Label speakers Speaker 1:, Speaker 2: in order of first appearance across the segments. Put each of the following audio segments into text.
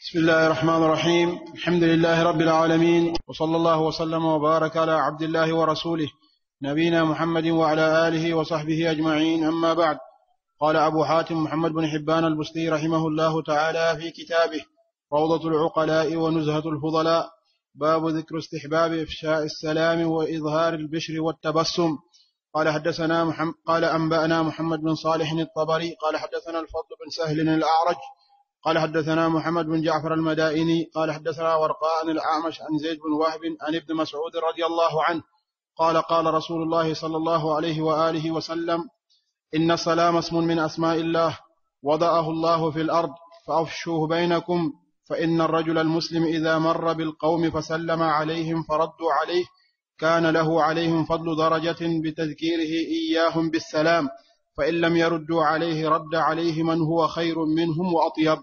Speaker 1: بسم الله الرحمن الرحيم. الحمد لله رب العالمين، وصلى الله وسلم وبارك على عبد الله ورسوله نبينا محمد وعلى آله وصحبه أجمعين، أما بعد. قال أبو حاتم محمد بن حبان البستي رحمه الله تعالى في كتابه روضة العقلاء ونزهة الفضلاء: باب ذكر استحباب إفشاء السلام وإظهار البشر والتبسم. قال أنبأنا محمد بن صالح الطبري قال حدثنا الفضل بن سهل الأعرج قال حدثنا محمد بن جعفر المدائني قال حدثنا ورقاء الأعمش عن زيد بن وهب عن ابن مسعود رضي الله عنه قال قال رسول الله صلى الله عليه وآله وسلم: إن السلام اسم من أسماء الله، وضعه الله في الأرض، فأفشوه بينكم، فإن الرجل المسلم إذا مر بالقوم فسلم عليهم فردوا عليه كان له عليهم فضل درجة بتذكيره إياهم بالسلام، فإن لم يردوا عليه رد عليه من هو خير منهم وأطيب.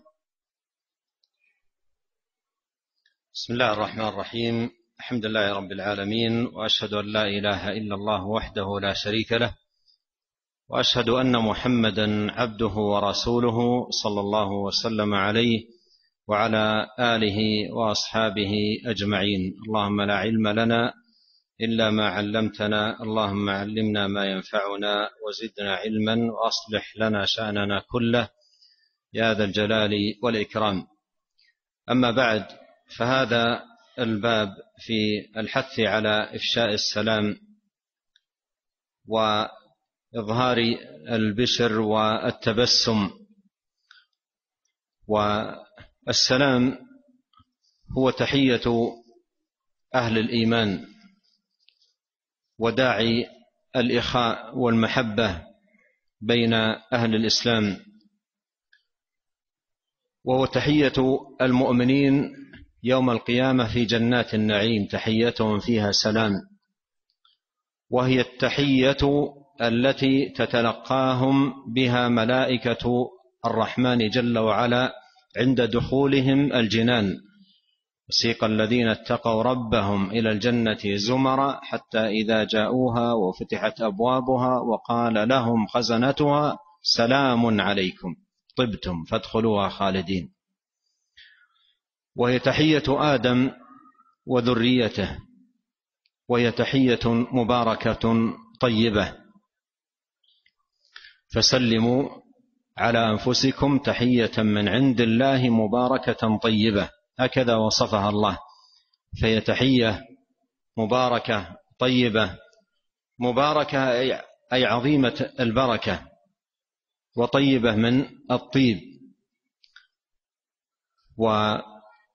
Speaker 2: بسم الله الرحمن الرحيم. الحمد لله رب العالمين، وأشهد أن لا إله إلا الله وحده لا شريك له، وأشهد أن محمدا عبده ورسوله صلى الله وسلم عليه وعلى آله وأصحابه أجمعين. اللهم لا علم لنا إلا ما علمتنا، اللهم علمنا ما ينفعنا وزدنا علما، وأصلح لنا شأننا كله يا ذا الجلال والإكرام. أما بعد، فهذا الباب في الحث على إفشاء السلام وإظهار البشر والتبسم. والسلام هو تحية أهل الإيمان وداعي الإخاء والمحبة بين أهل الإسلام، وهو تحية المؤمنين يوم القيامة في جنات النعيم، تحيتهم فيها سلام، وهي التحية التي تتلقاهم بها ملائكة الرحمن جل وعلا عند دخولهم الجنان: وسيق الذين اتقوا ربهم إلى الجنة زمرا حتى إذا جاءوها وفتحت أبوابها وقال لهم خزنتها سلام عليكم طبتم فادخلوها خالدين. وهي تحية آدم وذريته، وهي تحية مباركة طيبة: فسلموا على أنفسكم تحية من عند الله مباركة طيبة، هكذا وصفها الله. فهي تحية مباركة طيبة، مباركة أي عظيمة البركة، وطيبة من الطيب. وفي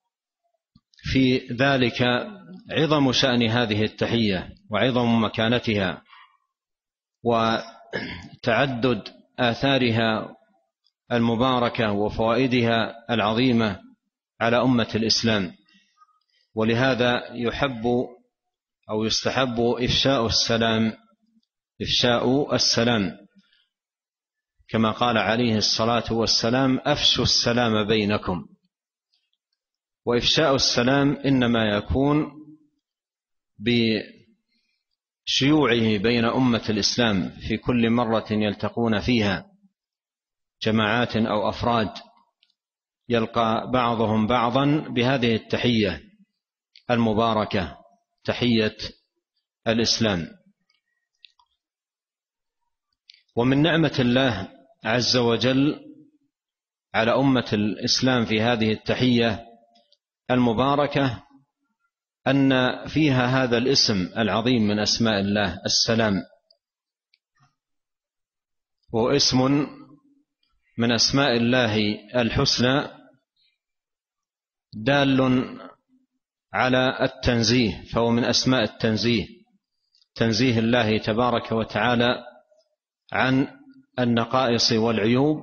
Speaker 2: ذلك عظم شأن هذه التحية وعظم مكانتها وتعدد آثارها المباركة وفوائدها العظيمة على أمة الإسلام. ولهذا يحب أو يستحب إفشاء السلام، كما قال عليه الصلاة والسلام: أفشوا السلام بينكم. وإفشاء السلام إنما يكون بشيوعه بين أمة الإسلام في كل مرة يلتقون فيها جماعات أو أفراد، يلقى بعضهم بعضا بهذه التحية المباركة، تحية الإسلام. ومن نعمة الله عز وجل على أمة الإسلام في هذه التحية المباركة أن فيها هذا الاسم العظيم من أسماء الله السلام، وهو اسم من أسماء الله الحسنى دال على التنزيه، فهو من أسماء التنزيه، تنزيه الله تبارك وتعالى عن النقائص والعيوب،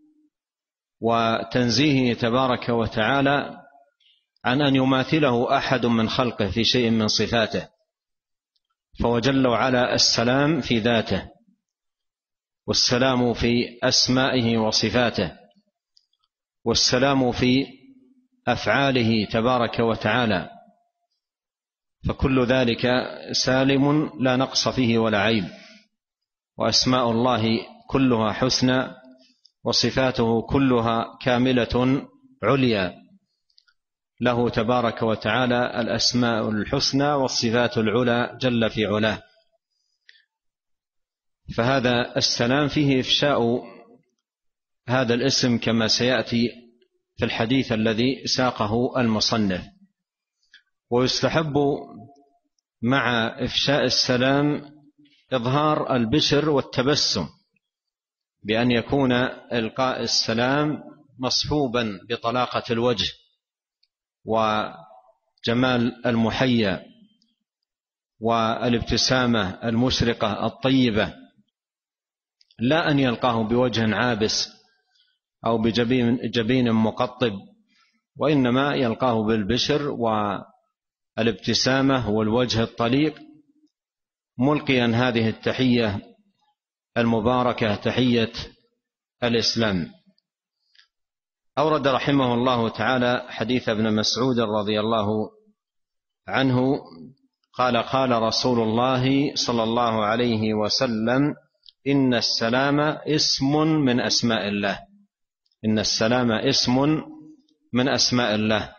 Speaker 2: وتنزيهه تبارك وتعالى عن أن يماثله أحد من خلقه في شيء من صفاته. فهو جل وعلا السلام في ذاته، والسلام في أسمائه وصفاته، والسلام في أفعاله تبارك وتعالى، فكل ذلك سالم لا نقص فيه ولا عيب. وأسماء الله كلها حسنى، وصفاته كلها كاملة عليا، له تبارك وتعالى الأسماء الحسنى والصفات العلى جل في علاه. فهذا السلام فيه إفشاء هذا الاسم كما سيأتي في الحديث الذي ساقه المصنف. ويستحب مع إفشاء السلام إظهار البشر والتبسم، بأن يكون إلقاء السلام مصحوبا بطلاقة الوجه وجمال المحيا والابتسامة المشرقة الطيبة، لا أن يلقاه بوجه عابس أو بجبين مقطب، وإنما يلقاه بالبشر والابتسامة والوجه الطليق، ملقيا هذه التحية المباركة تحية الإسلام. أورد رحمه الله تعالى حديث ابن مسعود رضي الله عنه قال: قال رسول الله صلى الله عليه وسلم: إن السلام اسم من أسماء الله. إن السلام اسم من أسماء الله.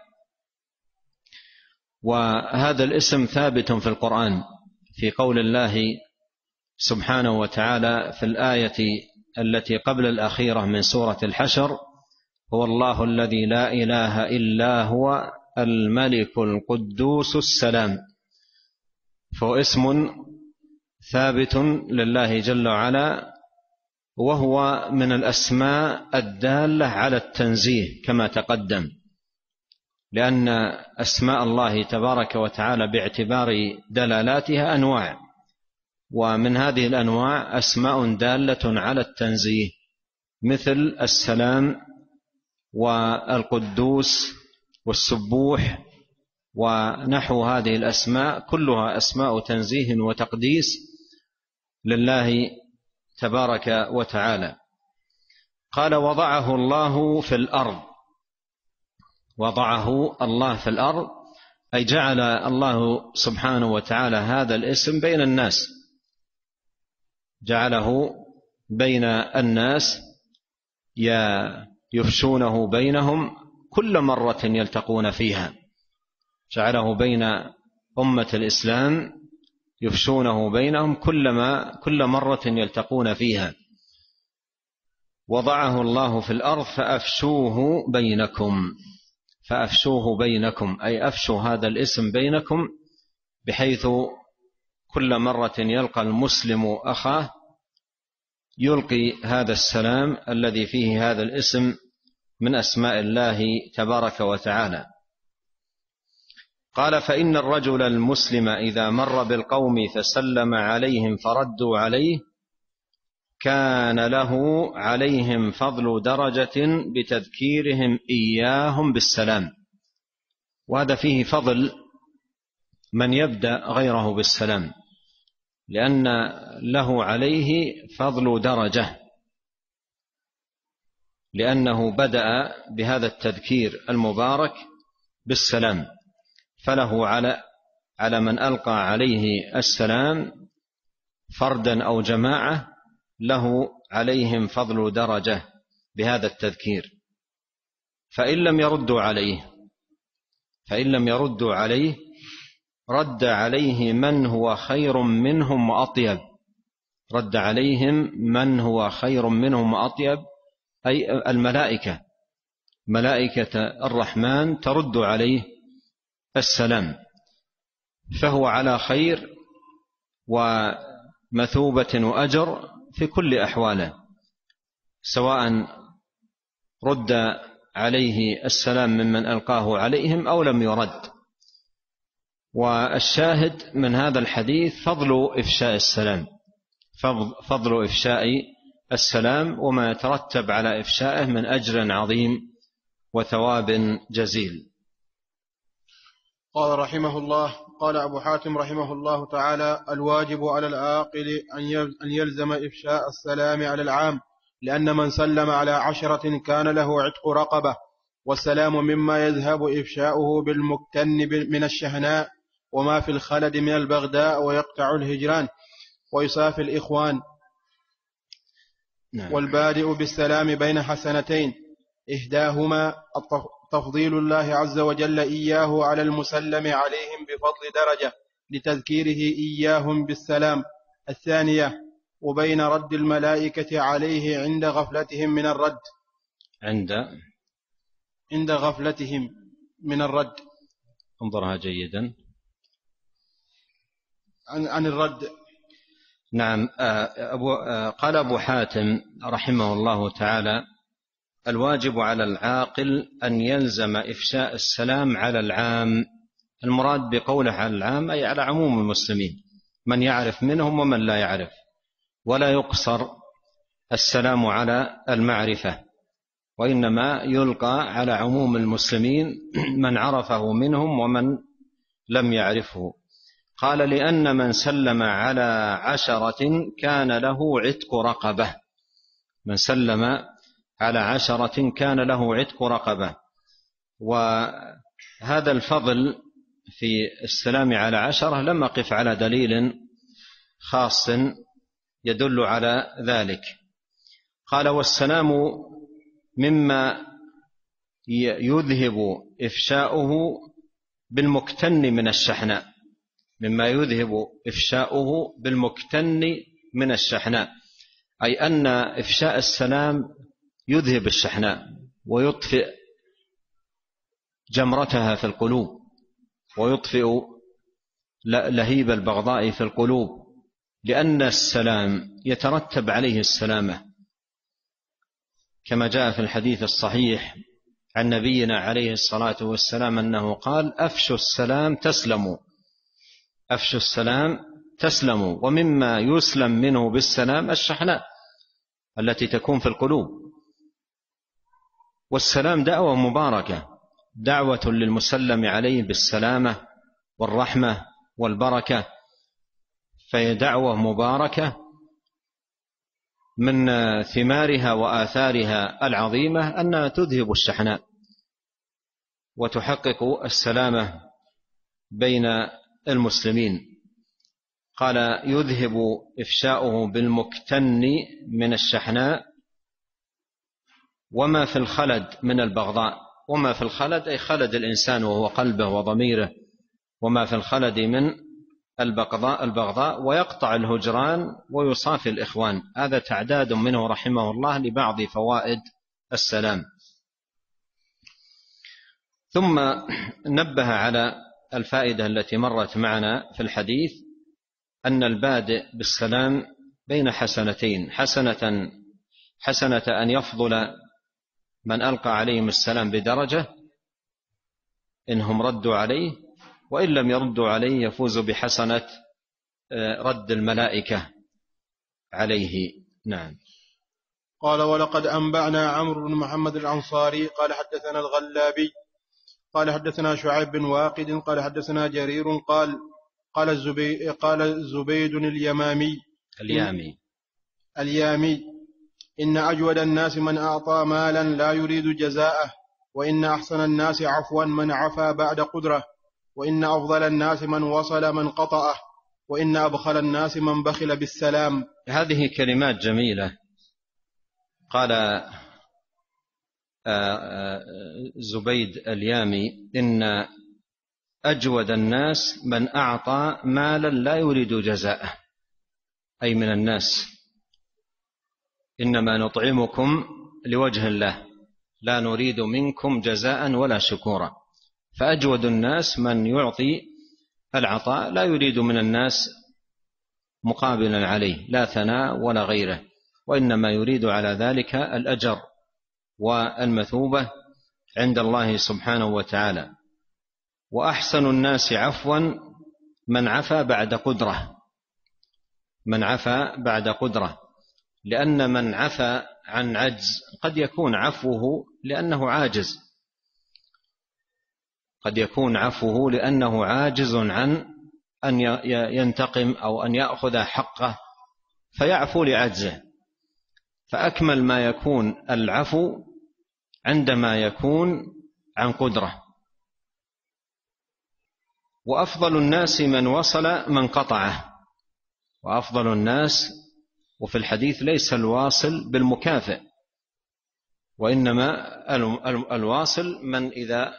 Speaker 2: وهذا الاسم ثابت في القرآن في قول الله سبحانه وتعالى في الآية التي قبل الأخيرة من سورة الحشر: هو الله الذي لا إله إلا هو الملك القدوس السلام. فهو اسم ثابت لله جل وعلا، وهو من الأسماء الدالة على التنزيه كما تقدم، لأن أسماء الله تبارك وتعالى باعتبار دلالاتها أنواع، ومن هذه الأنواع أسماء دالة على التنزيه مثل السلام والقدوس والسبوح ونحو هذه الأسماء، كلها أسماء تنزيه وتقديس لله تبارك وتعالى. قال: وضعه الله في الأرض. وضعه الله في الأرض أي جعل الله سبحانه وتعالى هذا الاسم بين الناس، جعله بين الناس يفشونه بينهم كل مرة يلتقون فيها، جعله بين أمة الإسلام يفشونه بينهم كل مرة يلتقون فيها. وضعه الله في الأرض فأفشوه بينكم. فأفشوه بينكم أي أفشوا هذا الاسم بينكم، بحيث كل مرة يلقى المسلم أخاه يلقي هذا السلام الذي فيه هذا الاسم من أسماء الله تبارك وتعالى. قال: فإن الرجل المسلم إذا مر بالقوم فسلم عليهم فردوا عليه كان له عليهم فضل درجة بتذكيرهم إياهم بالسلام. وهذا فيه فضل من يبدأ غيره بالسلام، لأن له عليه فضل درجة، لأنه بدأ بهذا التذكير المبارك بالسلام، فله على من ألقى عليه السلام فردا أو جماعة، له عليهم فضل درجة بهذا التذكير. فإن لم يردوا عليه رد عليه من هو خير منهم وأطيب. رد عليهم من هو خير منهم وأطيب أي الملائكة، ملائكة الرحمن ترد عليه السلام، فهو على خير ومثوبة وأجر في كل أحواله، سواء رد عليه السلام ممن ألقاه عليهم أو لم يرد. والشاهد من هذا الحديث فضل إفشاء السلام، فضل إفشاء السلام وما يترتب على إفشائه من أجر عظيم وثواب جزيل.
Speaker 1: قال رحمه الله: قال أبو حاتم رحمه الله تعالى: الواجب على العاقل أن يلزم إفشاء السلام على العام، لأن من سلم على 10 كان له عتق رقبة، والسلام مما يذهب إفشاؤه بالمكتن من الشهناء وما في الخلد من البغداء، ويقطع الهجران ويصافي الإخوان. والبادئ بالسلام بين حسنتين، إحداهما تفضيل الله عز وجل إياه على المسلم عليهم بفضل درجة لتذكيره إياهم بالسلام. الثانية وبين رد الملائكة عليه عند غفلتهم من الرد، عند غفلتهم من الرد.
Speaker 2: انظرها جيدا.
Speaker 1: عن الرد.
Speaker 2: نعم. قال أبو حاتم رحمه الله تعالى: الواجب على العاقل أن يلزم إفشاء السلام على العام. المراد بقوله على العام أي على عموم المسلمين، من يعرف منهم ومن لا يعرف، ولا يقصر السلام على المعرفة، وإنما يلقى على عموم المسلمين من عرفه منهم ومن لم يعرفه. قال: لأن من سلم على 10 كان له عتق رقبة. من سلم على 10 كان له عتق رقبة. وهذا الفضل في السلام على 10 لم أقف على دليل خاص يدل على ذلك. قال: والسلام مما يذهب إفشاؤه بالمكتن من الشحناء، مما يذهب إفشاؤه بالمكتن من الشحناء، أي أن إفشاء السلام يذهب الشحناء ويطفئ جمرتها في القلوب، ويطفئ لهيب البغضاء في القلوب، لأن السلام يترتب عليه السلامة، كما جاء في الحديث الصحيح عن نبينا عليه الصلاة والسلام أنه قال: أفشوا السلام تسلموا، أفشوا السلام تسلموا. ومما يسلم منه بالسلام الشحناء التي تكون في القلوب. والسلام دعوة مباركة، دعوة للمسلم عليه بالسلامة والرحمة والبركة، فهي دعوة مباركة من ثمارها وآثارها العظيمة أنها تذهب الشحناء وتحقق السلامة بين المسلمين. قال: يذهب إفشاؤه بالمكتن من الشحناء وما في الخلد من البغضاء. وما في الخلد أي خلد الإنسان وهو قلبه وضميره، وما في الخلد من البغضاء، ويقطع الهجران ويصافي الإخوان. هذا تعداد منه رحمه الله لبعض فوائد السلام. ثم نبه على الفائدة التي مرت معنا في الحديث، أن البادئ بالسلام بين حسنتين: حسنة أن يفضل من ألقى عليهم السلام بدرجة إنهم ردوا عليه، وإن لم يردوا عليه يفوز بحسنة رد الملائكة عليه. نعم.
Speaker 1: قال: ولقد أنبأنا عمرو بن محمد الأنصاري قال حدثنا الغلابي قال حدثنا شعيب بن واقد قال حدثنا جرير قال الزبيد اليامي: إن أجود الناس من أعطى مالا لا يريد جزاءه، وإن أحسن الناس عفوا من عفا بعد قدرة، وإن أفضل الناس من وصل من قطعه، وإن أبخل الناس من بخل بالسلام.
Speaker 2: هذه كلمات جميلة. قال زبيد اليامي: إن أجود الناس من أعطى مالا لا يريد جزاءه، أي من الناس. إنما نطعمكم لوجه الله لا نريد منكم جزاء ولا شكورا. فأجود الناس من يعطي العطاء لا يريد من الناس مقابلا عليه، لا ثناء ولا غيره، وإنما يريد على ذلك الأجر والمثوبة عند الله سبحانه وتعالى. وأحسن الناس عفوا من عفا بعد قدرة، من عفا بعد قدرة، لأن من عفا عن عجز قد يكون عفوه لأنه عاجز، قد يكون عفوه لأنه عاجز عن أن ينتقم أو أن يأخذ حقه فيعفو لعجزه. فأكمل ما يكون العفو عندما يكون عن قدرة. وأفضل الناس من وصل من قطعه. وأفضل الناس، وفي الحديث ليس الواصل بالمكافئ، وإنما الواصل من إذا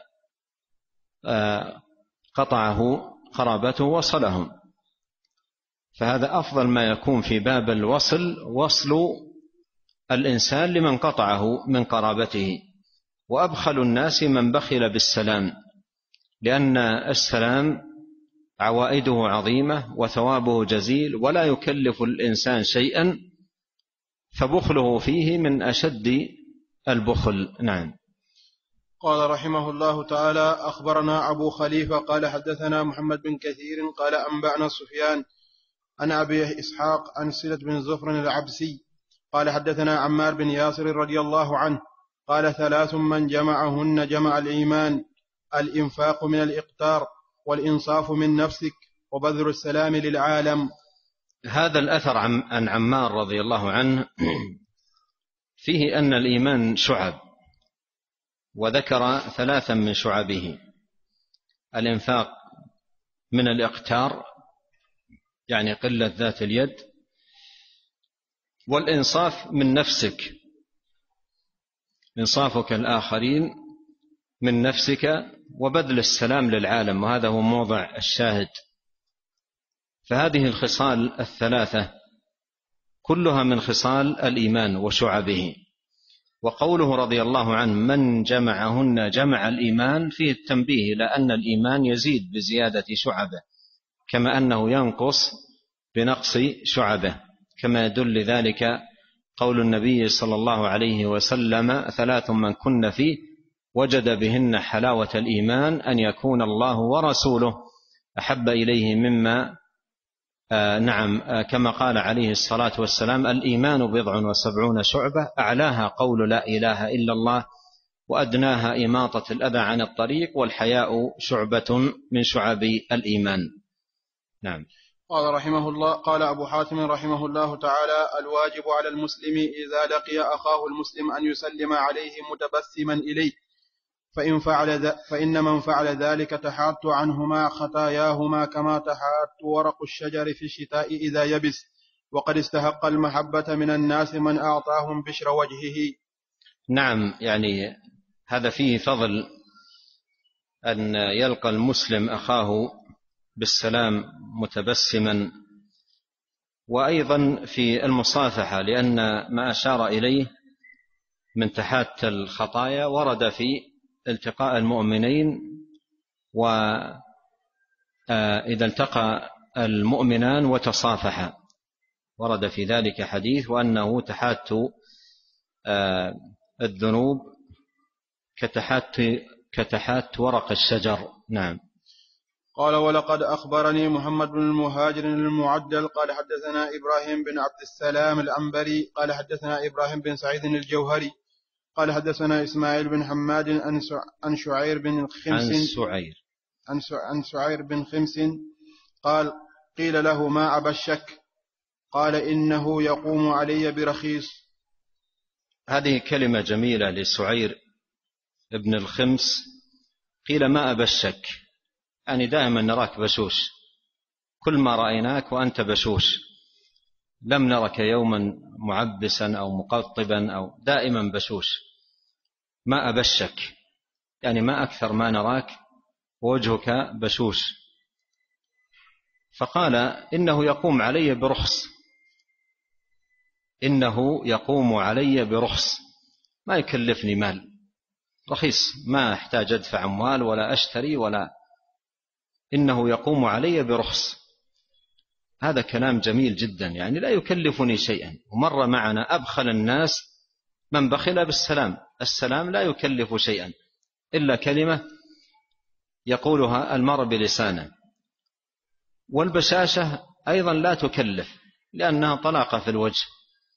Speaker 2: قطعه قرابته وصلهم، فهذا أفضل ما يكون في باب الوصل، وصل الإنسان لمن قطعه من قرابته. وأبخل الناس من بخل بالسلام، لأن السلام عوائده عظيمة وثوابه جزيل، ولا يكلف الإنسان شيئا، فبخله فيه من أشد البخل. نعم.
Speaker 1: قال رحمه الله تعالى: أخبرنا أبو خليفة قال حدثنا محمد بن كثير قال أنبأنا سفيان عن أبي إسحاق عن سلة بن زفر العبسي قال حدثنا عمار بن ياسر رضي الله عنه قال: 3 من جمعهن جمع الإيمان: الإنفاق من الإقتار، والإنصاف من نفسك، وبذل السلام للعالم.
Speaker 2: هذا الأثر عن عمار رضي الله عنه فيه أن الإيمان شعب، وذكر 3 من شعبه: الإنفاق من الإقتار يعني قلة ذات اليد، والإنصاف من نفسك، إنصافك الآخرين من نفسك، وبذل السلام للعالم، وهذا هو موضع الشاهد. فهذه الخصال 3 كلها من خصال الإيمان وشعبه. وقوله رضي الله عنه من جمعهن جمع الإيمان فيه التنبيه إلى أن الإيمان يزيد بزيادة شعبه، كما أنه ينقص بنقص شعبه، كما يدل ذلك قول النبي صلى الله عليه وسلم: 3 من كن فيه وجد بهن حلاوة الإيمان: أن يكون الله ورسوله أحب إليه مما كما قال عليه الصلاة والسلام: الإيمان 70 شعبة، أعلاها قول لا إله إلا الله، وأدناها إماطة الأذى عن الطريق، والحياء شعبة من شعب الإيمان. نعم.
Speaker 1: قال رحمه الله: قال أبو حاتم رحمه الله تعالى: الواجب على المسلم إذا لقي أخاه المسلم أن يسلم عليه متبسما إليه، فإن من فعل ذلك تحاط عنهما خطاياهما كما تحاط ورق الشجر في الشتاء إذا يبس، وقد استحق المحبة من الناس من أعطاهم بشر وجهه.
Speaker 2: نعم، يعني هذا فيه فضل أن يلقى المسلم أخاه بالسلام متبسما، وأيضا في المصافحة، لأن ما أشار إليه من تحات الخطايا ورد في التقاء المؤمنين، وإذا التقى المؤمنان وتصافحا ورد في ذلك حديث، وأنه تحات الذنوب كتحات ورق الشجر. نعم.
Speaker 1: قال: ولقد أخبرني محمد بن المهاجر المعدل قال حدثنا إبراهيم بن عبد السلام العنبري قال حدثنا إبراهيم بن سعيد الجوهري قال حدثنا إسماعيل بن حماد عن شعير بن خمس عن شعير بن خمس قال: قيل له: ما أبا الشك؟ قال: إنه يقوم علي برخيص.
Speaker 2: هذه كلمة جميلة لسعير ابن الخمس. قيل: ما أبا الشك؟ يعني دائما نراك بشوش، كل ما رأيناك وأنت بشوش، لم نرك يوما معبسا أو مقطبا، أو دائما بشوش. ما أبا الشك يعني ما أكثر ما نراك ووجهك بشوش. فقال: إنه يقوم علي برخص، إنه يقوم علي برخص، ما يكلفني مال، رخيص، ما أحتاج أدفع أموال ولا أشتري ولا، إنه يقوم علي برخص. هذا كلام جميل جدا، يعني لا يكلفني شيئا. ومر معنا أبخل الناس من بخل بالسلام، السلام لا يكلف شيئا إلا كلمة يقولها المرء بلسانه. والبشاشة أيضا لا تكلف، لأنها طلاقة في الوجه،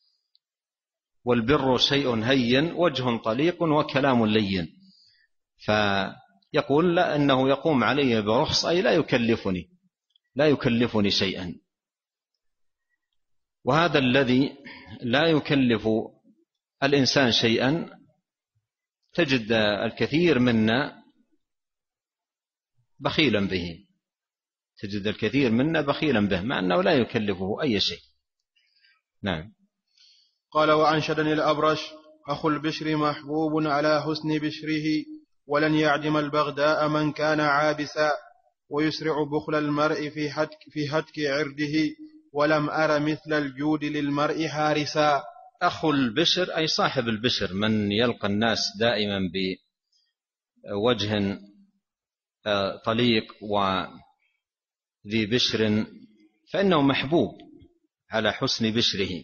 Speaker 2: والبر شيء هين وجه طليق وكلام لين. فيقول: لا، أنه يقوم علي برخص، أي لا يكلفني شيئا. وهذا الذي لا يكلف الإنسان شيئا تجد الكثير منا بخيلا به، مع أنه لا يكلفه أي شيء. نعم.
Speaker 1: قال: وأنشدني الأبرش أخو البشر محبوب على حسن بشره، ولن يعدم البغداء من كان عابسا، ويسرع بخل المرء في هتك عرضه، ولم أر مثل الجود للمرء حارسا.
Speaker 2: أخو البشر أي صاحب البشر، من يلقى الناس دائما بوجه طليق وذي بشر فإنه محبوب على حسن بشره.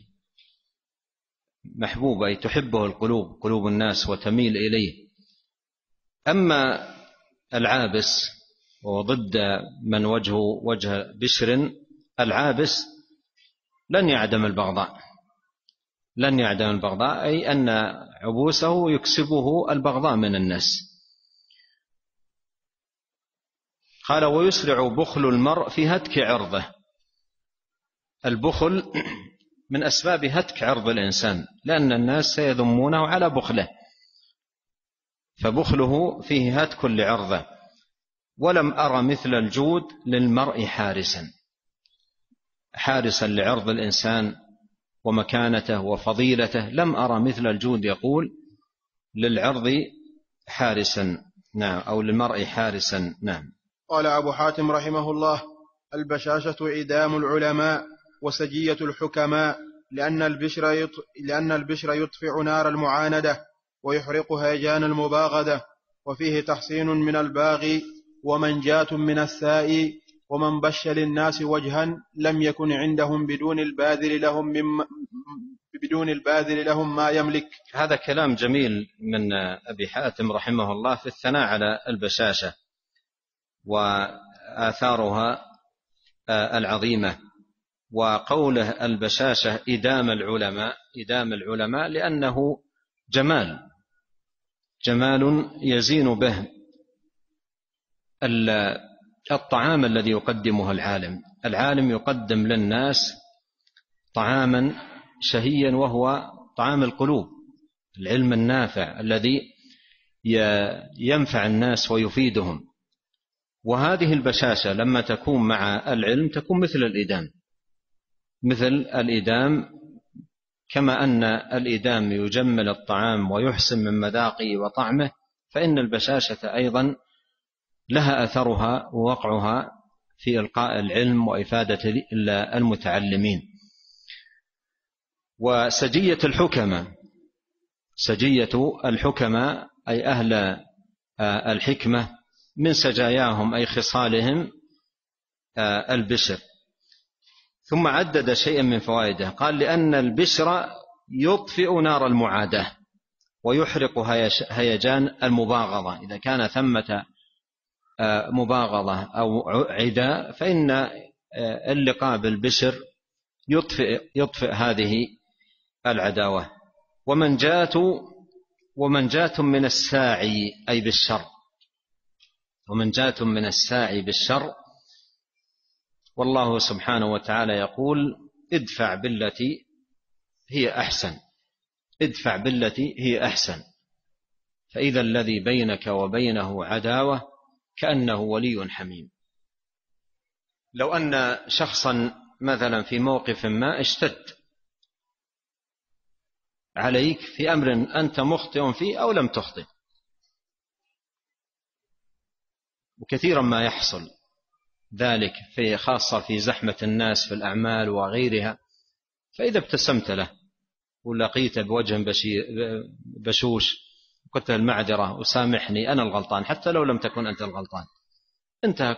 Speaker 2: محبوب أي تحبه القلوب، قلوب الناس وتميل إليه. أما العابس وضد من وجهه وجه بشر، العابس لن يعدم البغضاء، لن يعدم البغضاء، أي أن عبوسه يكسبه البغضاء من الناس. قال ويسرع بخل المرء في هتك عرضه. البخل من أسباب هتك عرض الإنسان، لأن الناس سيذمونه على بخله، فبخله فيه هتك لعرضه. ولم أرى مثل الجود للمرء حارسا، حارسا لعرض الإنسان ومكانته وفضيلته. لم أرى مثل الجود يقول للعرض حارسا، نعم، أو للمرء حارسا. نعم.
Speaker 1: قال أبو حاتم رحمه الله: البشاشة إدام العلماء وسجية الحكماء، لأن البشر يطفئ نار المعاندة ويحرق هيجان المباغدة، وفيه تحصين من الباغي ومنجاة من السائي، ومن بش للناس وجها لم يكن عندهم بدون الباذل لهم ما يملك.
Speaker 2: هذا كلام جميل من أبي حاتم رحمه الله في الثناء على البشاشة وآثارها العظيمة. وقوله البشاشة إدام العلماء لأنه جمال يزين به الطعام الذي يقدمه العالم يقدم للناس طعاما شهيا، وهو طعام القلوب، العلم النافع الذي ينفع الناس ويفيدهم. وهذه البشاشة لما تكون مع العلم تكون مثل الإدام، كما أن الإدام يجمل الطعام ويحسن من مذاقه وطعمه، فإن البشاشة أيضا لها أثرها ووقعها في إلقاء العلم وإفادة المتعلمين. وسجية الحكمة أي أهل الحكمة، من سجاياهم أي خصالهم البشر. ثم عدد شيئا من فوائده، قال لأن البشر يطفئ نار المعاداة ويحرق هيجان المباغضة. إذا كان ثمة مباغضة أو عداء فإن اللقاء بالبشر يطفئ هذه العداوة. ومنجاة من الساعي أي بالشر، ومنجاة من الساعي بالشر. والله سبحانه وتعالى يقول ادفع بالتي هي أحسن، فإذا الذي بينك وبينه عداوة كأنه ولي حميم. لو أن شخصا مثلا في موقف ما اشتد عليك في أمر أنت مخطئ فيه أو لم تخطئ، وكثيرا ما يحصل ذلك خاصة في زحمة الناس في الأعمال وغيرها، فإذا ابتسمت له ولقيته بوجه بشوش قلت المعذرة وسامحني أنا الغلطان، حتى لو لم تكن أنت الغلطان، انتهى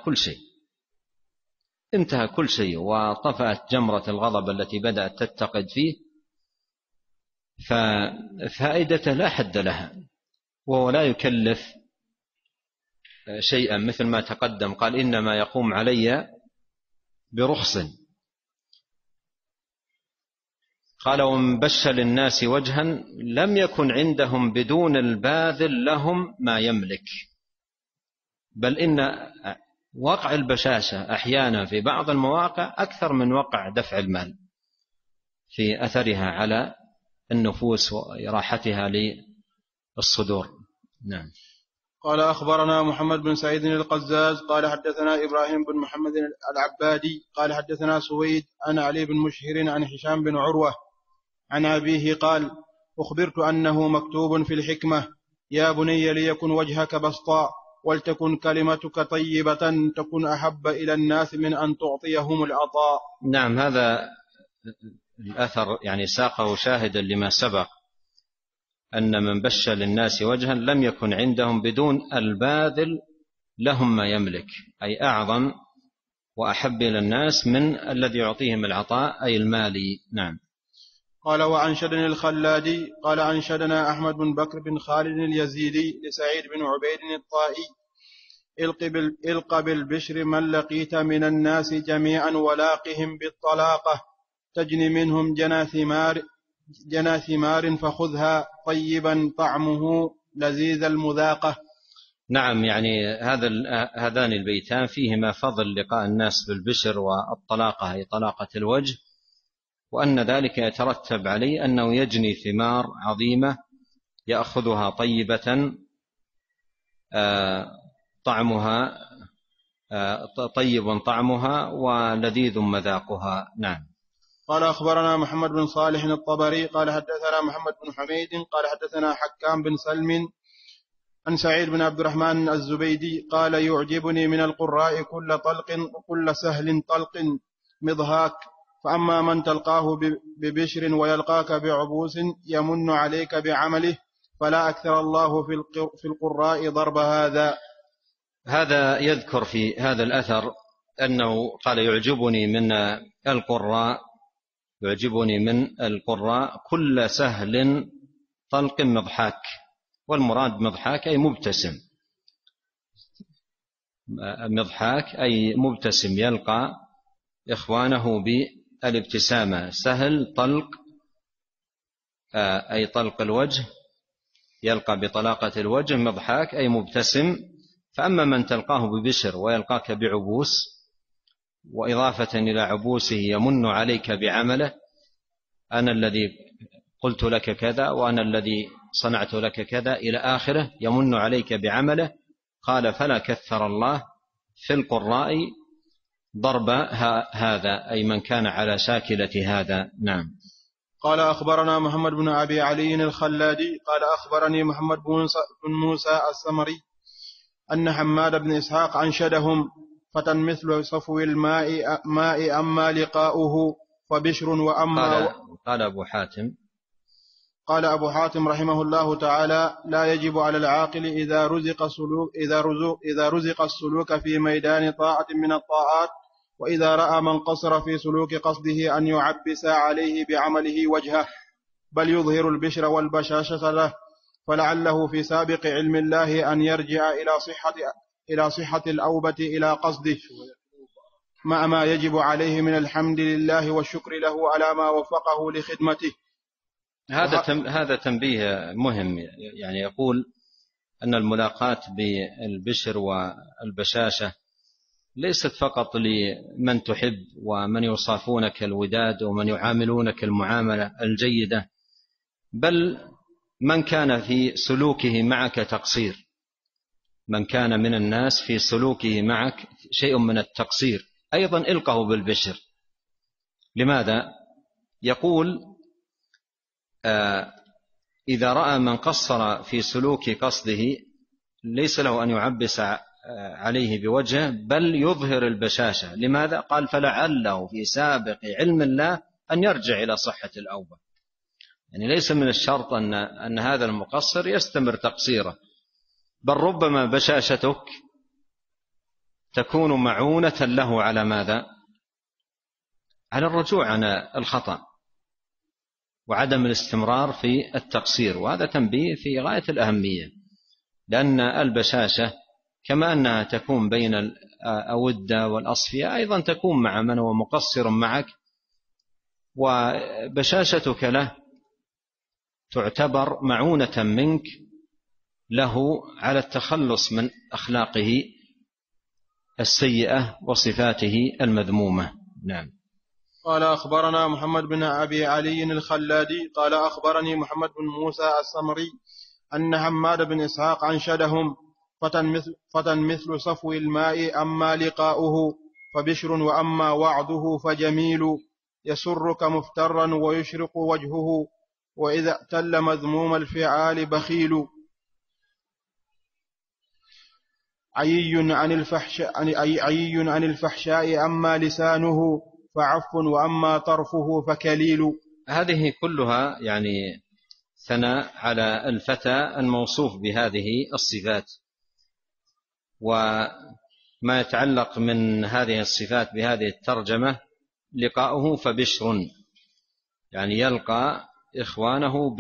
Speaker 2: كل شيء وطفأت جمرة الغضب التي بدأت تتقد فيه، ففائدته لا حد لها، وهو لا يكلف شيئا، مثل ما تقدم قال إنما يقوم علي برخص. قال ومن بش للناس وجها لم يكن عندهم بدون الباذل لهم ما يملك. بل إن وقع البشاشة أحيانا في بعض المواقع أكثر من وقع دفع المال في أثرها على النفوس وإراحتها للصدور. نعم.
Speaker 1: قال أخبرنا محمد بن سعيد القزاز قال حدثنا إبراهيم بن محمد العبادي قال حدثنا سويد عن علي بن مشهر عن هشام بن عروة عن أبيه قال أخبرت أنه مكتوب في الحكمة: يا بني ليكن وجهك بسطا ولتكن كلمتك طيبة تكن أحب إلى الناس من أن تعطيهم العطاء.
Speaker 2: نعم، هذا الأثر يعني ساقه شاهدا لما سبق، أن من بش للناس وجها لم يكن عندهم بدون الباذل لهم ما يملك، أي أعظم وأحب إلى الناس من الذي يعطيهم العطاء أي المالي. نعم.
Speaker 1: قال: وأنشدني الخلادي قال: أنشدنا أحمد بن بكر بن خالد اليزيدي لسعيد بن عبيد الطائي: الق بالبشر من لقيت من الناس جميعا ولاقهم بالطلاقة تجني منهم جنى ثمار فخذها طيبا طعمه لذيذ المذاقة.
Speaker 2: نعم، يعني هذان البيتان فيهما فضل لقاء الناس بالبشر والطلاقة أي طلاقة الوجه، وأن ذلك يترتب عليه أنه يجني ثمار عظيمة يأخذها طيبة طعمها طيب طعمها ولذيذ مذاقها. نعم.
Speaker 1: قال: أخبرنا محمد بن صالح الطبري قال حدثنا محمد بن حميد قال حدثنا حكام بن سلم عن سعيد بن عبد الرحمن الزبيدي قال: يعجبني من القراء كل سهل طلق مضهاك، فأما من تلقاه ببشر ويلقاك بعبوس يمن عليك بعمله فلا أكثر الله في القراء ضرب هذا.
Speaker 2: هذا يذكر في هذا الأثر أنه قال: يعجبني من القراء كل سهل طلق مضحاك، والمراد مضحاك أي مبتسم، مضحاك أي مبتسم يلقى إخوانه بالابتسامة. سهل طلق أي طلق الوجه، يلقى بطلاقة الوجه. مضحاك أي مبتسم. فأما من تلقاه ببشر ويلقاك بعبوس، وإضافة إلى عبوسه يمن عليك بعمله: أنا الذي قلت لك كذا وأنا الذي صنعت لك كذا إلى آخره، يمن عليك بعمله. قال: فلا كثر الله في القراء ضرب هذا، أي من كان على شاكلة هذا. نعم.
Speaker 1: قال: أخبرنا محمد بن أبي علي الخلادي قال: أخبرني محمد بن موسى السمري أن حماد بن إسحاق أنشدهم: فتى مثل صفو الماء أما لقاؤه فبشر وأما. قال أبو حاتم رحمه الله تعالى: لا يجب على العاقل إذا رزق السلوك في ميدان طاعة من الطاعات وإذا رأى من قصر في سلوك قصده أن يعبس عليه بعمله وجهه، بل يظهر البشر والبشاشة له، فلعله في سابق علم الله أن يرجع إلى صحة الأوبة إلى قصده، مع ما يجب عليه من الحمد لله والشكر له على ما وفقه لخدمته.
Speaker 2: هذا تنبيه مهم، يعني يقول أن الملاقاة بالبشر والبشاشة ليست فقط لمن تحب ومن يصافونك الوداد ومن يعاملونك المعاملة الجيدة، بل من كان في سلوكه معك تقصير، من كان من الناس في سلوكه معك شيء من التقصير أيضا إلقه بالبشر. لماذا؟ يقول: إذا رأى من قصر في سلوك قصده ليس له أن يعبس عليه بوجهه، بل يظهر البشاشة. لماذا؟ قال: فلعله في سابق علم الله أن يرجع إلى صحة الأوبة. يعني ليس من الشرط أن هذا المقصر يستمر تقصيره، بل ربما بشاشتك تكون معونة له على ماذا؟ على الرجوع عن الخطأ وعدم الاستمرار في التقصير. وهذا تنبيه في غاية الأهمية، لأن البشاشة كما أنها تكون بين الأودة والأصفياء أيضا تكون مع من هو مقصر معك، وبشاشتك له تعتبر معونة منك له على التخلص من أخلاقه السيئة وصفاته المذمومة. نعم.
Speaker 1: قال: أخبرنا محمد بن أبي علي الخلادي قال: أخبرني محمد بن موسى السمري أن حماد بن إسحاق أنشدهم: فتى مثل صفو الماء أما لقاؤه فبشر وأما وعده فجميل، يسرك مفترا ويشرق وجهه وإذا اعتل مذموم الفعال بخيل. عيي عن الفحشاء أما لسانه فعف وأما طرفه فكليل.
Speaker 2: هذه كلها يعني ثناء على الفتى الموصوف بهذه الصفات، وما يتعلق من هذه الصفات بهذه الترجمة: لقاؤه فبشر، يعني يلقى إخوانه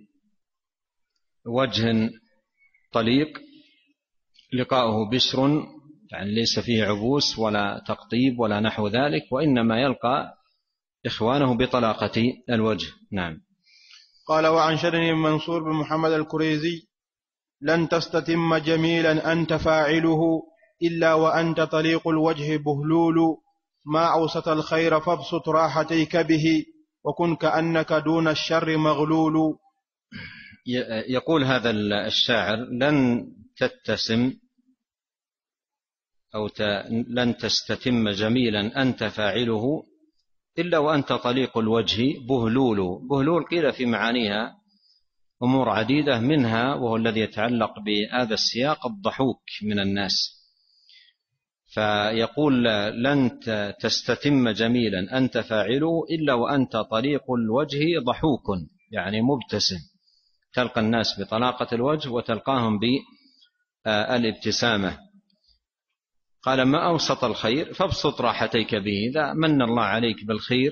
Speaker 2: بوجه طليق. لقاؤه بشر يعني ليس فيه عبوس ولا تقطيب ولا نحو ذلك، وإنما يلقى إخوانه بطلاقة الوجه. نعم.
Speaker 1: قال: وعن شدني بن منصور بن محمد الكريزي: لن تستتم جميلا أنت فاعله إلا وأنت طليق الوجه بهلول، ما أوسط الخير فابسط راحتيك به وكن كأنك دون الشر مغلول.
Speaker 2: يقول هذا الشاعر: لن تتسم أو لن تستتم جميلا أنت فاعله إلا وأنت طليق الوجه بهلول. بهلول قيل في معانيها أمور عديدة، منها وهو الذي يتعلق بهذا السياق الضحوك من الناس. فيقول: لن تستتم جميلا أنت فاعله إلا وأنت طليق الوجه ضحوك، يعني مبتسم، تلقى الناس بطلاقة الوجه وتلقاهم بالابتسامة. قال: ما أوسط الخير فابسط راحتيك به. إذا من الله عليك بالخير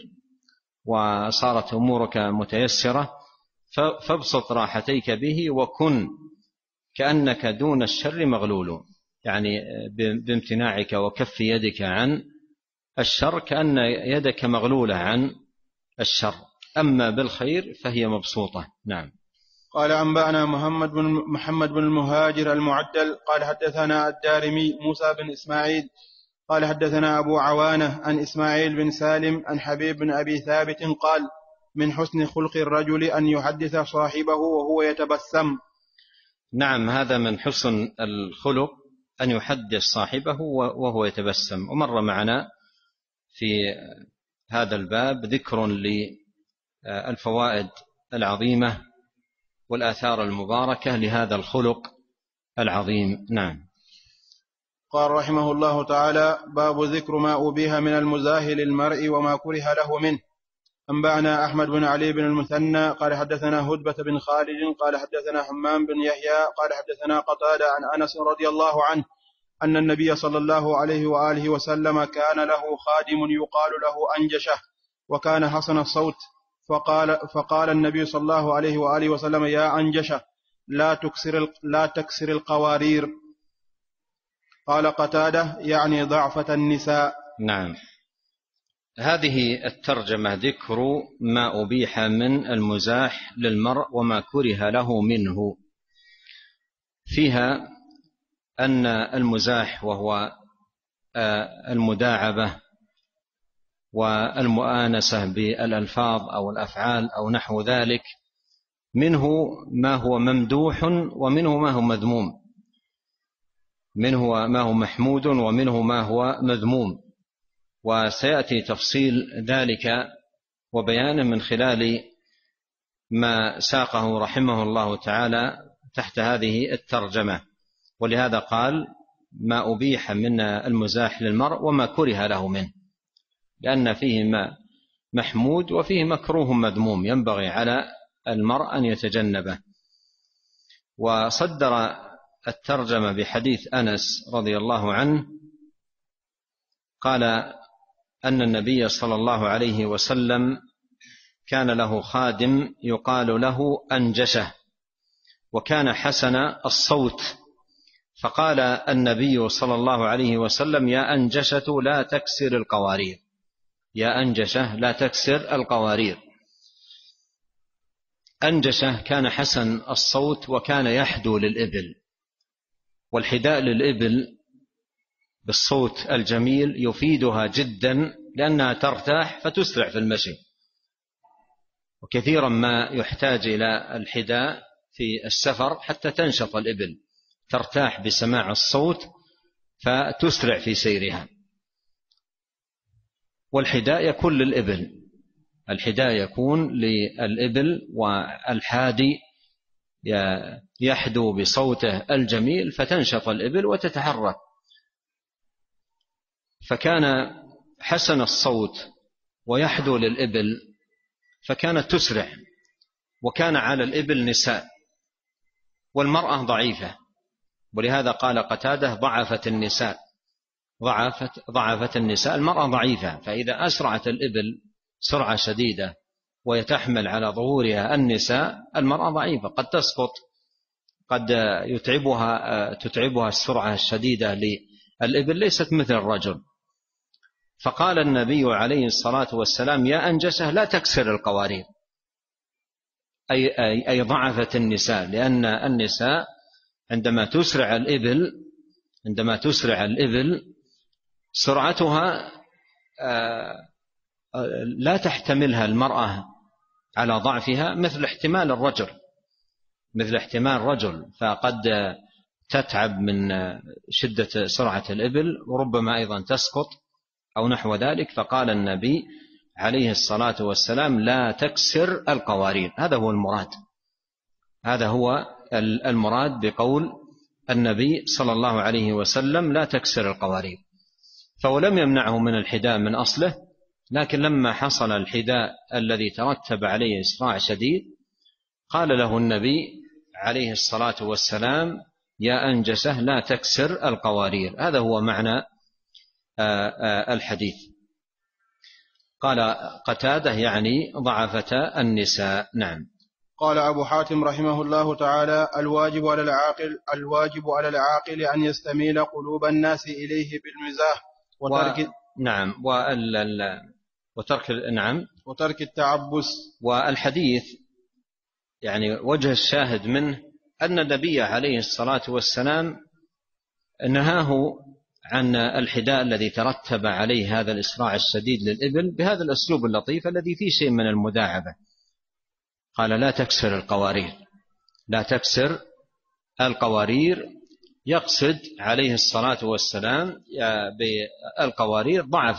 Speaker 2: وصارت أمورك متيسرة فابسط راحتيك به وكن كأنك دون الشر مغلول، يعني بامتناعك وكف يدك عن الشر كأن يدك مغلولة عن الشر، أما بالخير فهي مبسوطة. نعم.
Speaker 1: قال: أنبأنا محمد بن المهاجر المعدل قال: حدثنا الدارمي موسى بن إسماعيل قال: حدثنا أبو عوانة عن إسماعيل بن سالم عن حبيب بن أبي ثابت قال: من حسن خلق الرجل أن يحدث صاحبه وهو يتبسم.
Speaker 2: نعم، هذا من حسن الخلق أن يحدث صاحبه وهو يتبسم. ومر معنا في هذا الباب ذكر للفوائد العظيمة والآثار المباركة لهذا الخلق العظيم. نعم.
Speaker 1: قال رحمه الله تعالى: باب ذكر ما أبيح من المزاح للمرء وما كره له منه. أنبأنا أحمد بن علي بن المثنى قال: حدثنا هدبة بن خالد قال: حدثنا حمام بن يحيى قال: حدثنا قتادة عن أنس رضي الله عنه أن النبي صلى الله عليه وآله وسلم كان له خادم يقال له أنجشه، وكان حسن الصوت، فقال النبي صلى الله عليه وآله وسلم: يا أنجشه، لا تكسر القوارير. قال قتادة: يعني ضعفة النساء.
Speaker 2: نعم. هذه الترجمة ذكر ما أبيح من المزاح للمرء وما كره له منه. فيها أن المزاح وهو المداعبة والمؤانسة بالألفاظ أو الأفعال أو نحو ذلك، منه ما هو ممدوح ومنه ما هو مذموم، منه ما هو محمود ومنه ما هو مذموم، وسيأتي تفصيل ذلك وبيانه من خلال ما ساقه رحمه الله تعالى تحت هذه الترجمة. ولهذا قال: ما أبيح من المزاح للمرء وما كره له منه، لأن فيه ما محمود وفيه مكروه مذموم ينبغي على المرء أن يتجنبه. وصدر الترجمة بحديث أنس رضي الله عنه قال أن النبي صلى الله عليه وسلم كان له خادم يقال له أنجشه، وكان حسن الصوت، فقال النبي صلى الله عليه وسلم: يا أنجشة لا تكسر القوارير، يا أنجشة لا تكسر القوارير. أنجشة كان حسن الصوت وكان يحدو للإبل، والحداء للإبل بالصوت الجميل يفيدها جدا لأنها ترتاح فتسرع في المشي، وكثيرا ما يحتاج إلى الحداء في السفر حتى تنشط الإبل، ترتاح بسماع الصوت فتسرع في سيرها. والحداء يكون للإبل الحداء يكون للإبل، والحادي يحدو بصوته الجميل فتنشط الإبل وتتحرك. فكان حسن الصوت ويحدو للإبل فكانت تسرع، وكان على الإبل نساء والمرأة ضعيفة، ولهذا قال قتادة ضعفت النساء، ضعفت النساء، المرأة ضعيفة، فإذا أسرعت الإبل سرعة شديدة ويتحمل على ظهورها النساء، المرأة ضعيفة قد تسقط، قد تتعبها السرعة الشديدة للإبل، ليست مثل الرجل. فقال النبي عليه الصلاة والسلام يا أنجسة لا تكسر القوارير، أي ضعفت النساء، لأن النساء عندما تسرع الإبل سرعتها لا تحتملها المرأة على ضعفها مثل احتمال الرجل، فقد تتعب من شدة سرعة الإبل وربما أيضا تسقط أو نحو ذلك. فقال النبي عليه الصلاة والسلام لا تكسر القوارير. هذا هو المراد بقول النبي صلى الله عليه وسلم لا تكسر القوارير. فهو لم يمنعه من الحداء من أصله، لكن لما حصل الحداء الذي ترتب عليه إسراع شديد قال له النبي عليه الصلاة والسلام يا أنجسة لا تكسر القوارير. هذا هو معنى الحديث. قال قتادة يعني ضعفة النساء. نعم.
Speaker 1: قال أبو حاتم رحمه الله تعالى الواجب على العاقل أن يستميل قلوب الناس إليه بالمزاح وترك التعبس.
Speaker 2: والحديث يعني وجه الشاهد منه أن النبي عليه الصلاة والسلام نهاه عن الحداء الذي ترتب عليه هذا الإسراع الشديد للإبل بهذا الأسلوب اللطيف الذي فيه شيء من المداعبة. قال لا تكسر القوارير، يقصد عليه الصلاة والسلام بالقوارير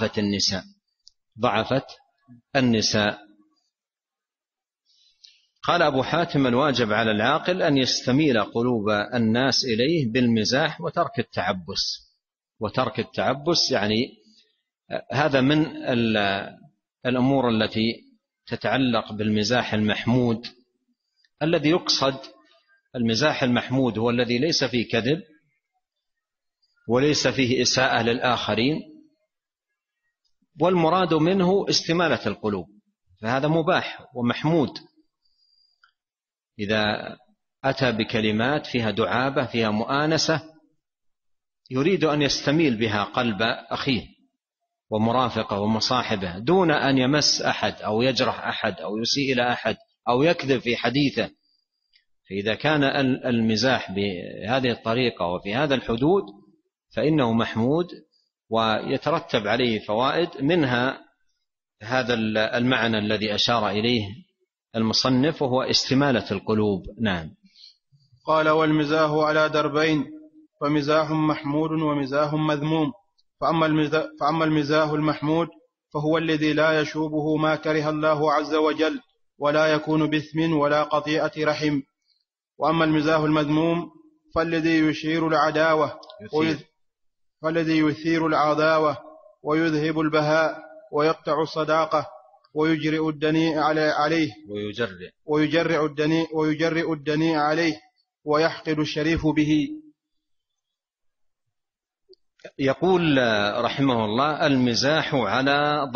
Speaker 2: ضعفت النساء. قال أبو حاتم الواجب على العاقل أن يستميل قلوب الناس إليه بالمزاح وترك التعبس يعني هذا من الأمور التي تتعلق بالمزاح المحمود الذي يقصد. المزاح المحمود هو الذي ليس فيه كذب وليس فيه إساءة للآخرين، والمراد منه استمالة القلوب، فهذا مباح ومحمود. إذا أتى بكلمات فيها دعابة فيها مؤانسة يريد أن يستميل بها قلب أخيه ومرافقه ومصاحبه دون أن يمس أحد أو يجرح أحد أو يسيء إلى أحد أو يكذب في حديثه. فإذا كان المزاح بهذه الطريقة وفي هذا الحدود فإنه محمود ويترتب عليه فوائد، منها هذا المعنى الذي أشار إليه المصنف وهو استمالة القلوب. نعم.
Speaker 1: قال والمزاح على دربين، فمزاح محمود ومزاح مذموم. فأما المزاح المحمود فهو الذي لا يشوبه ما كره الله عز وجل ولا يكون بإثم ولا قطيعة رحم. وأما المزاح المذموم فالذي يثير العداوة ويذهب البهاء ويقطع الصداقة ويجرئ الدنيء عليه ويجرئ الدنيء عليه ويحقد الشريف به.
Speaker 2: يقول رحمه الله المزاح على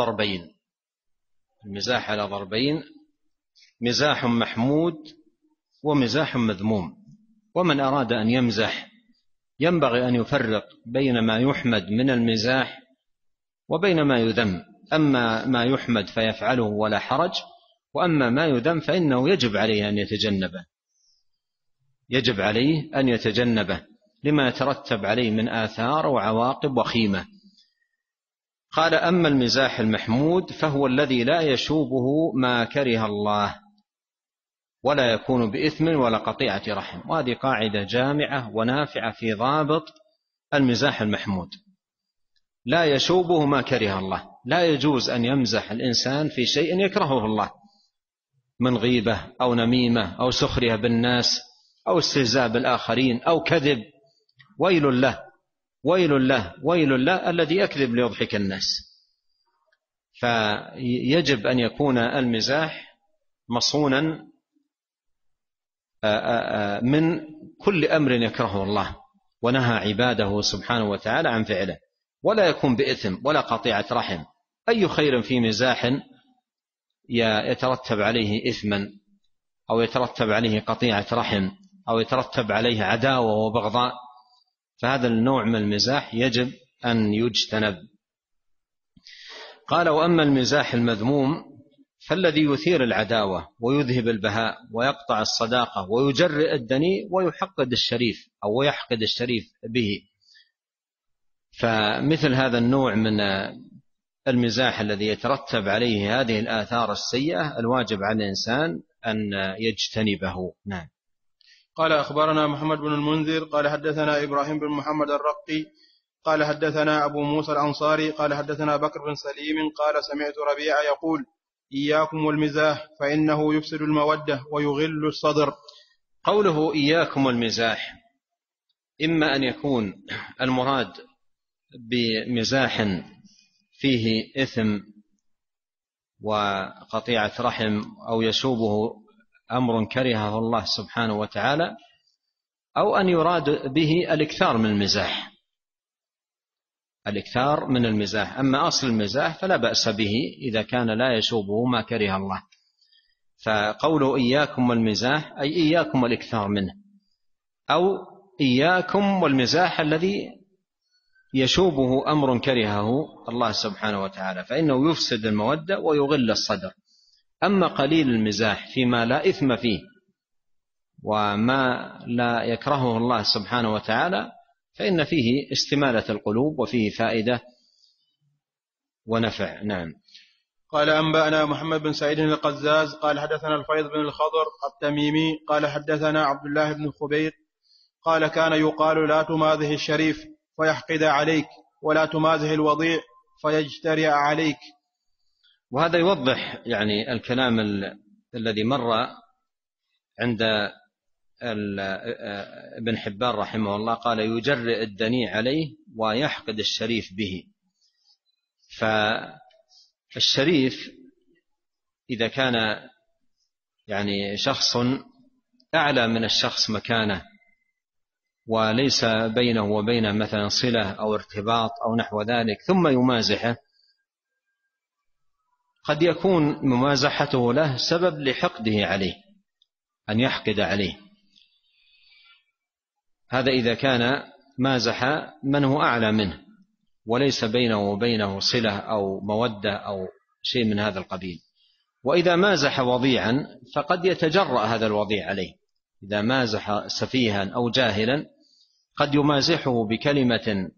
Speaker 2: ضربين، مزاح محمود ومزاح مذموم. ومن أراد أن يمزح ينبغي أن يفرق بين ما يحمد من المزاح وبين ما يذم. أما ما يحمد فيفعله ولا حرج، وأما ما يذم فإنه يجب عليه أن يتجنبه لما يترتب عليه من آثار وعواقب وخيمة. قال أما المزاح المحمود فهو الذي لا يشوبه ما كره الله ولا يكون بإثم ولا قطيعة رحم. وهذه قاعدة جامعة ونافعة في ضابط المزاح المحمود، لا يشوبه ما كره الله. لا يجوز أن يمزح الإنسان في شيء يكرهه الله من غيبة أو نميمة أو سخرية بالناس أو استهزاء بالآخرين أو كذب. ويل له ويل له ويل له الذي يكذب ليضحك الناس. فيجب أن يكون المزاح مصونا من كل أمر يكرهه الله ونهى عباده سبحانه وتعالى عن فعله، ولا يكون بإثم ولا قطيعة رحم. أي خير في مزاح يترتب عليه إثما أو يترتب عليه قطيعة رحم أو يترتب عليه عداوة وبغضاء، فهذا النوع من المزاح يجب أن يجتنب. قال: وأما المزاح المذموم فالذي يثير العداوة ويذهب البهاء ويقطع الصداقة ويجرئ الدنيء ويحقد الشريف أو يحقد الشريف به. فمثل هذا النوع من المزاح الذي يترتب عليه هذه الآثار السيئة الواجب على الإنسان أن يجتنبه. نعم.
Speaker 1: قال: أخبرنا محمد بن المنذر قال حدثنا إبراهيم بن محمد الرقي قال حدثنا أبو موسى الأنصاري قال حدثنا بكر بن سليم قال: سمعت ربيعة يقول: إياكم والمزاح فإنه يفسد المودة ويغل الصدر.
Speaker 2: قوله إياكم والمزاح إما أن يكون المراد بمزاح فيه إثم وقطيعة رحم أو يشوبه أمر كرهه الله سبحانه وتعالى، أو أن يراد به الإكثار من المزاح، الإكثار من المزاح. أما أصل المزاح فلا بأس به إذا كان لا يشوبه ما كره الله. فقوله إياكم والمزاح أي إياكم والإكثار منه، أو إياكم والمزاح الذي يشوبه أمر كرهه الله سبحانه وتعالى، فإنه يفسد المودة ويغل الصدر. أما قليل المزاح فيما لا إثم فيه وما لا يكرهه الله سبحانه وتعالى فإن فيه استمالة القلوب وفيه فائدة ونفع. نعم.
Speaker 1: قال: أنبأنا محمد بن سعيد القزاز قال حدثنا الفيض بن الخضر التميمي قال حدثنا عبد الله بن خبير قال: كان يقال: لا تمازه الشريف فيحقد عليك، ولا تمازه الوضيع فيجترئ عليك.
Speaker 2: وهذا يوضح يعني الكلام الذي مر عند ابن حبان رحمه الله، قال: يجرئ الدنيء عليه ويحقد الشريف به. فالشريف إذا كان يعني شخص أعلى من الشخص مكانه وليس بينه وبينه مثلا صلة أو ارتباط أو نحو ذلك ثم يمازحه، قد يكون ممازحته له سبب لحقده عليه، أن يحقد عليه. هذا إذا كان مازح من هو أعلى منه وليس بينه وبينه صلة أو مودة أو شيء من هذا القبيل. وإذا مازح وضيعا فقد يتجرأ هذا الوضيع عليه. إذا مازح سفيها أو جاهلا قد يمازحه بكلمة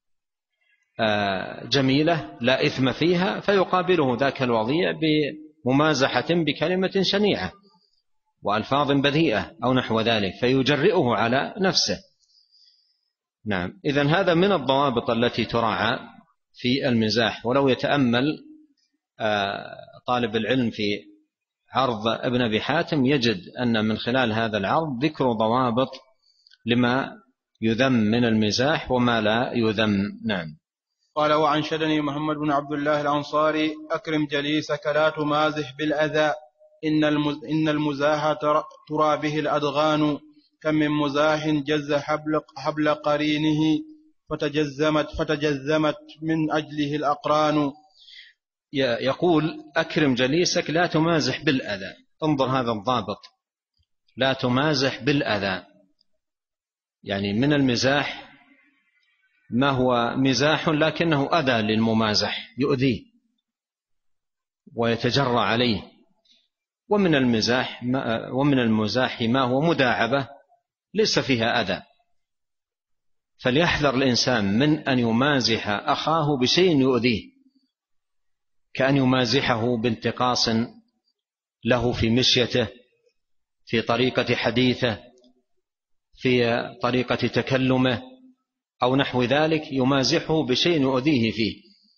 Speaker 2: جميلة لا إثم فيها، فيقابله ذاك الوضيع بممازحة بكلمة شنيعة وألفاظ بذيئة أو نحو ذلك فيجرئه على نفسه. نعم. إذن هذا من الضوابط التي تراعى في المزاح. ولو يتأمل طالب العلم في عرض ابن أبي حاتم يجد أن من خلال هذا العرض ذكر ضوابط لما يذم من المزاح وما لا يذم. نعم.
Speaker 1: قال: وأنشدني محمد بن عبد الله الأنصاري: أكرم جليسك لا تمازح بالأذى، إن المزاح ترى به الأدغان، كم من مزاح جز حبل قرينه فتجزمت من أجله الأقران.
Speaker 2: يقول: أكرم جليسك لا تمازح بالأذى. انظر هذا الضابط، لا تمازح بالأذى، يعني من المزاح ما هو مزاح لكنه أذى للممازح يؤذيه ويتجرأ عليه، ومن المزاح ما هو مداعبة ليس فيها أذى. فليحذر الإنسان من أن يمازح أخاه بشيء يؤذيه، كأن يمازحه بانتقاص له في مشيته، في طريقة حديثه، في طريقة تكلمه أو نحو ذلك، يمازحه بشيء يؤذيه فيه.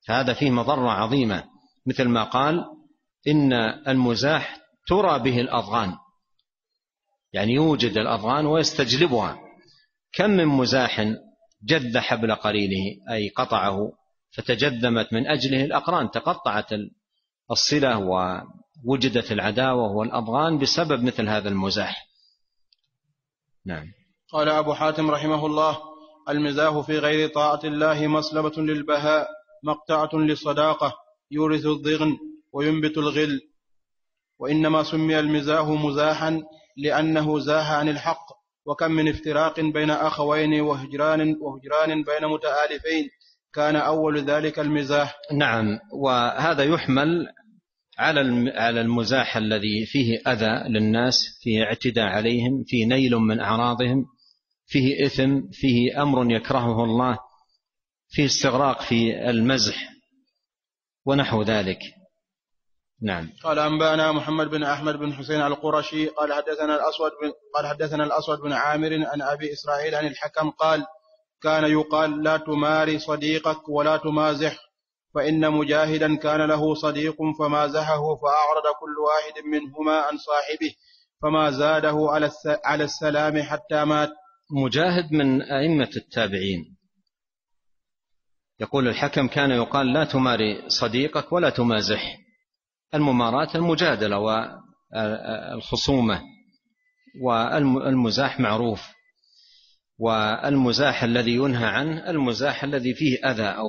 Speaker 2: فهذا فيه مضرة عظيمة، مثل ما قال إن المزاح ترى به الأضغان، يعني يوجد الأضغان ويستجلبها. كم من مزاح جذ حبل قرينه أي قطعه فتجذمت من أجله الأقران، تقطعت الصلة ووجدت العداوة والأضغان بسبب مثل هذا المزاح. نعم.
Speaker 1: قال أبو حاتم رحمه الله: المزاح في غير طاعة الله مسلبة للبهاء مقطعة للصداقة، يورث الضغن وينبت الغل. وإنما سمي المزاح مزاحا لأنه زاح عن الحق، وكم من افتراق بين أخوين وهجران بين متآلفين كان أول ذلك المزاح.
Speaker 2: نعم. وهذا يحمل على المزاح الذي فيه أذى للناس، فيه اعتداء عليهم، فيه نيل من أعراضهم، فيه إثم، فيه أمر يكرهه الله، فيه استغراق في المزح ونحو ذلك. نعم.
Speaker 1: قال أنبأنا محمد بن أحمد بن حسين القرشي قال حدثنا الأسود بن عامر عن أبي إسرائيل عن الحكم قال: كان يقال: لا تماري صديقك ولا تمازح، فإن مجاهدا كان له صديق فمازحه فأعرض كل واحد منهما عن صاحبه فما زاده على السلام حتى مات.
Speaker 2: مجاهد من أئمة التابعين يقول: الحكم كان يقال: لا تماري صديقك ولا تمازح. المماراة المجادلة والخصومة، والمزاح معروف. والمزاح الذي ينهى عنه المزاح الذي فيه أذى أو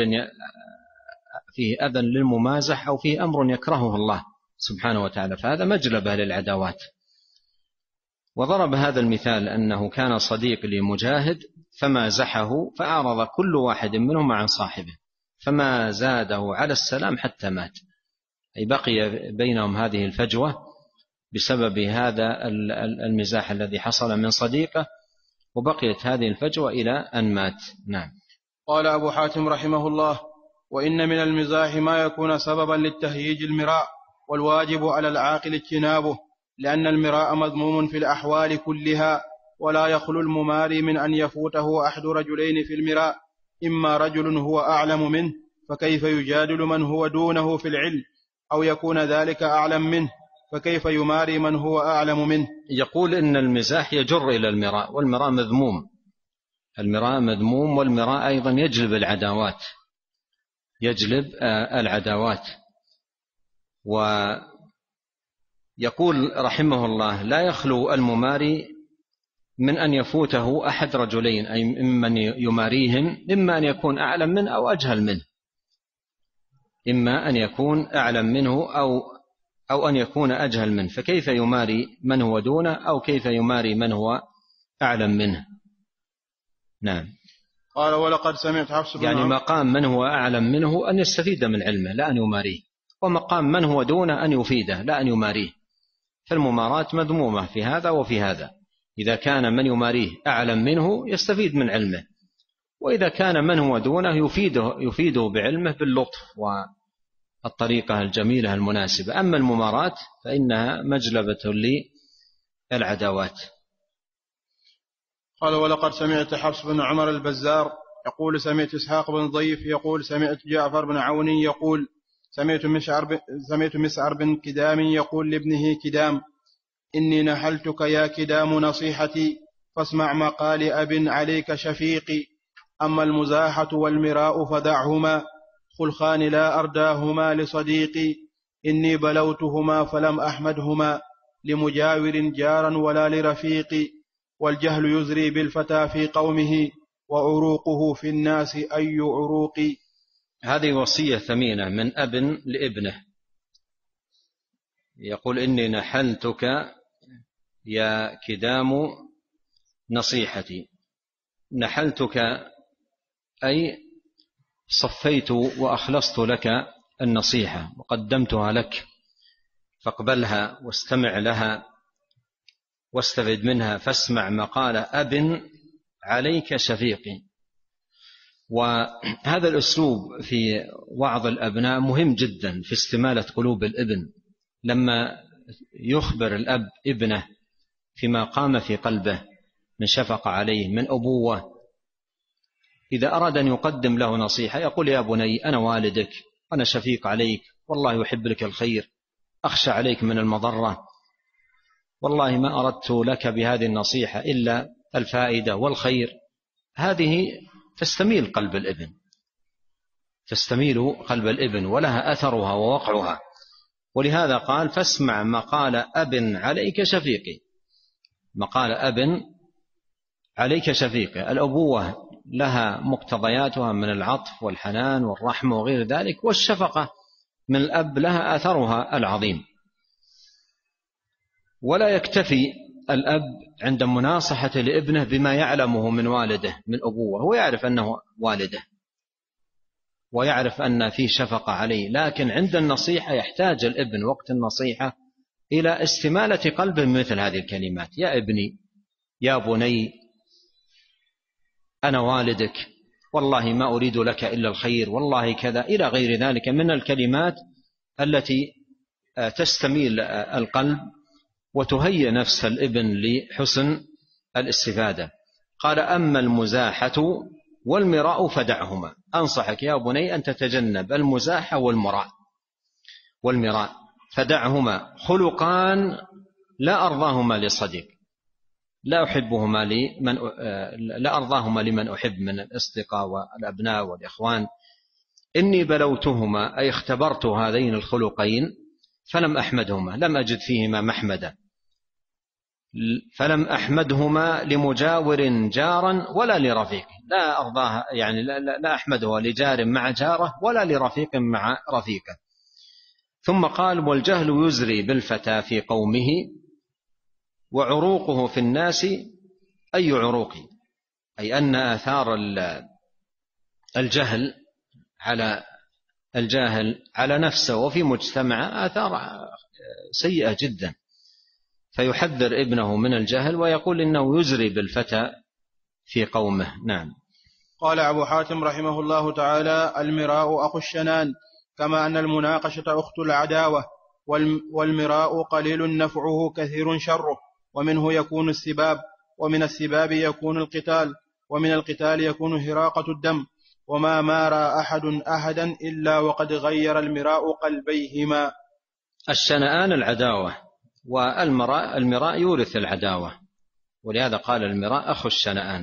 Speaker 2: فيه أذى للممازح أو فيه أمر يكرهه الله سبحانه وتعالى، فهذا مجلبة للعداوات. وضرب هذا المثال أنه كان صديق لمجاهد فمازحه فأعرض كل واحد منهم عن صاحبه فما زاده على السلام حتى مات، أي بقي بينهم هذه الفجوة بسبب هذا المزاح الذي حصل من صديقه، وبقيت هذه الفجوة إلى أن مات. نعم.
Speaker 1: قال أبو حاتم رحمه الله: وإن من المزاح ما يكون سببا للتهييج المراء، والواجب على العاقل اجتنابه، لأن المراء مذموم في الأحوال كلها، ولا يخلو المماري من أن يفوته أحد رجلين في المراء: إما رجل هو أعلم منه فكيف يجادل من هو دونه في العلم، أو يكون ذلك أعلم منه فكيف يماري من هو أعلم منه.
Speaker 2: يقول إن المزاح يجر إلى المراء، والمراء مذموم. المراء مذموم، والمراء أيضا يجلب العداوات. ويقول رحمه الله: لا يخلو المماري من أن يفوته أحد رجلين، أي ممن يماريهم، إما أن يكون أعلم منه أو أجهل منه، إما أن يكون أعلم منه أو أن يكون أجهل منه، فكيف يماري من هو دونه أو كيف يماري من هو أعلم منه. نعم.
Speaker 1: قال: ولقد سمعت حفص بن
Speaker 2: يعني مقام من هو أعلم منه أن يستفيد من علمه لا أن يماريه، ومقام من هو دونه أن يفيده لا أن يماريه. فالمماراة مذمومة في هذا وفي هذا، إذا كان من يماريه أعلم منه يستفيد من علمه، وإذا كان من هو دونه يفيده بعلمه باللطف والطريقة الجميلة المناسبة. أما المماراة فإنها مجلبة للعداوات.
Speaker 1: قال: ولقد سمعت حفص بن عمر البزار يقول: سمعت إسحاق بن ضيف يقول: سمعت جعفر بن عون يقول: سمعت مسعر بن كدام يقول لابنه كدام: إني نحلتك يا كدام نصيحتي، فاسمع مقال أب عليك شفيقي، أما المزاحة والمراء فدعهما، خلخان لا أرداهما لصديقي، إني بلوتهما فلم أحمدهما، لمجاور جارا ولا لرفيقي، والجهل يزري بالفتى في قومه، وعروقه في الناس أي عروق.
Speaker 2: هذه وصية ثمينة من أب لابنه، يقول: إني نحلتك يا كدام نصيحتي. نحلتك أي صفيت وأخلصت لك النصيحة وقدمتها لك، فاقبلها واستمع لها واستفد منها، فاسمع مقال أب عليك شفيقي. وهذا الأسلوب في وعظ الأبناء مهم جدا في استمالة قلوب الابن، لما يخبر الأب ابنه فيما قام في قلبه من شفقة عليه، من أبوة، إذا أراد أن يقدم له نصيحة يقول: يا بني أنا والدك، أنا شفيق عليك، والله يحب لك الخير، أخشى عليك من المضرة، والله ما أردت لك بهذه النصيحة إلا الفائدة والخير. هذه تستميل قلب الابن، تستميل قلب الابن ولها أثرها ووقعها. ولهذا قال: فاسمع مقال أب عليك شفيقي. مقال أب عليك شفيقي، الأبوة لها مقتضياتها من العطف والحنان والرحمة وغير ذلك، والشفقة من الأب لها أثرها العظيم. ولا يكتفي الأب عند مناصحة لابنه بما يعلمه من والده من أبوه، هو يعرف أنه والده ويعرف أن فيه شفقة عليه، لكن عند النصيحة يحتاج الابن وقت النصيحة إلى استمالة قلبه مثل هذه الكلمات: يا ابني، يا بني، أنا والدك، والله ما أريد لك إلا الخير، والله كذا، إلى غير ذلك من الكلمات التي تستميل القلب وتهيئ نفس الابن لحسن الاستفادة. قال: أما المزاحة والمراء فدعهما. أنصحك يا بني أن تتجنب المزاحة والمراء، فدعهما، خلقان لا أرضاهما لصديق، لا أرضاهما لمن أحب من الأصدقاء والأبناء والإخوان. إني بلوتهما، أي اختبرت هذين الخلقين فلم أحمدهما، لم أجد فيهما محمدا، فلم أحمدهما لمجاور جارا ولا لرفيق، لا أرضاها يعني لا أحمدها لجار مع جاره ولا لرفيق مع رفيقه. ثم قال: والجهل يزري بالفتى في قومه وعروقه في الناس أي عروق، أي أن آثار الجاهل على نفسه وفي مجتمعه آثار سيئة جدا، فيحذر ابنه من الجهل ويقول إنه يزري بالفتى في قومه. نعم.
Speaker 1: قال أبو حاتم رحمه الله تعالى: المراء أخو الشنان، كما أن المناقشة أخت العداوة، والمراء قليل نفعه كثير شره، ومنه يكون السباب، ومن السباب يكون القتال، ومن القتال يكون هراقة الدم، وما مارى أحد أحدا إلا وقد غير المراء قلبيهما.
Speaker 2: الشنآن العداوة، والمراء يورث العداوة، ولهذا قال: المراء أخو الشنآن.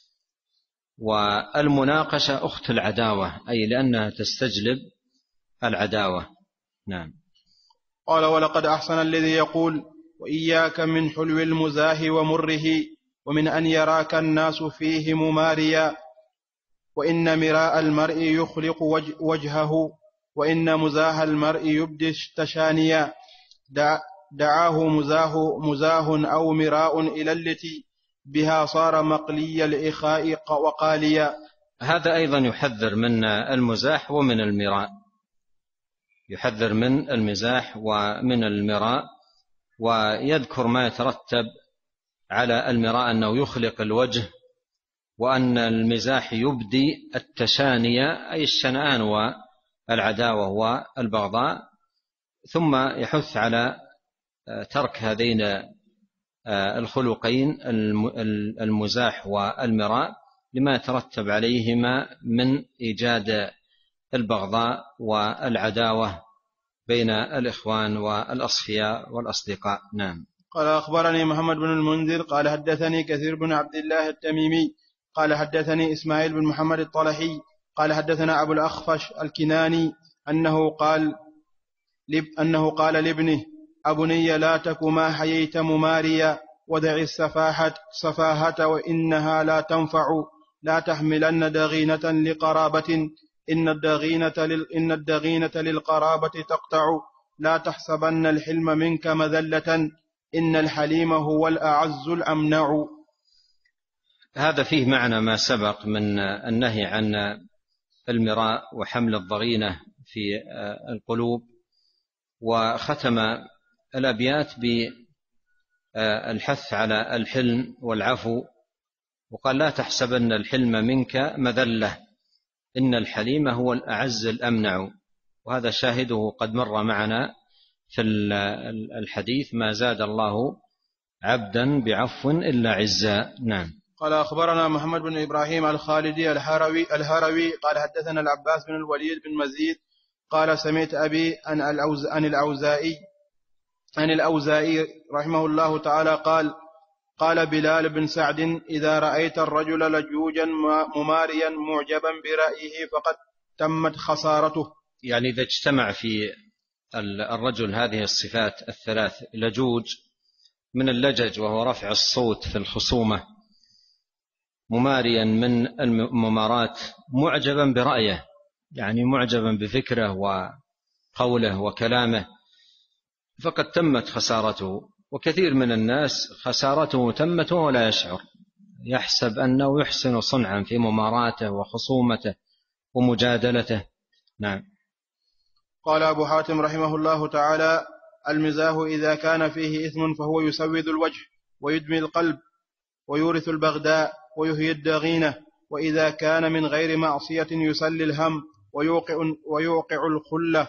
Speaker 2: والمناقشة أخت العداوة، أي لأنها تستجلب العداوة. نعم.
Speaker 1: قال: ولقد أحسن الذي يقول: وإياك من حلو المزاح ومره، ومن أن يراك الناس فيه مماريا، وإن مراء المرء يخلق وجهه، وإن مزاح المرء يبدي تشانيا. دعاه مزاه أو مراء إلى التي بها صار مقلي الإخاء وقاليا.
Speaker 2: هذا أيضا يحذر من المزاح ومن المراء، يحذر من المزاح ومن المراء، ويذكر ما يترتب على المراء أنه يخلق الوجه، وأن المزاح يبدي التشانية أي الشنآن والعداوة والبغضاء. ثم يحث على ترك هذين الخلقين المزاح والمراء لما يترتب عليهما من إيجاد البغضاء والعداوة بين الإخوان والأصفياء والأصدقاء. نعم.
Speaker 1: قال: أخبرني محمد بن المنذر قال: حدثني كثير بن عبد الله التميمي قال: حدثني إسماعيل بن محمد الطلحي قال: حدثنا أبو الأخفش الكناني أنه قال لابنه: أبني لا تك ما حييت مماريا، ودع السفاهة وإنها لا تنفع، لا تحملن دغينة لقرابة، إن الدغينة للقرابة تقطع، لا تحسبن الحلم منك مذلة، إن الحليم هو الأعز الأمنع.
Speaker 2: هذا فيه معنى ما سبق من النهي عن المراء وحمل الضغينة في القلوب، وختم الأبيات بالحث على الحلم والعفو، وقال: لا تحسبن الحلم منك مذلة، إن الحليم هو الأعز الأمنع. وهذا شاهده قد مر معنا في الحديث: ما زاد الله عبدا بعفو إلا عزا. نعم.
Speaker 1: قال أخبرنا محمد بن إبراهيم الخالدي الهروي قال حدثنا العباس بن الوليد بن مزيد قال سمعت أبي عن الأوزائي رحمه الله تعالى قال بلال بن سعد إذا رأيت الرجل لجوجا مماريا معجبا برأيه فقد تمت خسارته.
Speaker 2: يعني إذا اجتمع في الرجل هذه الصفات الثلاث: لجوج من اللجج وهو رفع الصوت في الخصومة، مماريا من الممارات، معجبا برأيه يعني معجبا بفكره وقوله وكلامه، فقد تمت خسارته. وكثير من الناس خسارته تمت ولا يشعر، يحسب أنه يحسن صنعا في مماراته وخصومته ومجادلته. نعم.
Speaker 1: قال أبو حاتم رحمه الله تعالى: المزاح إذا كان فيه إثم فهو يسود الوجه ويدمي القلب ويورث البغداء ويهي الدغينة، وإذا كان من غير معصية يسلي الهم ويوقع الخلة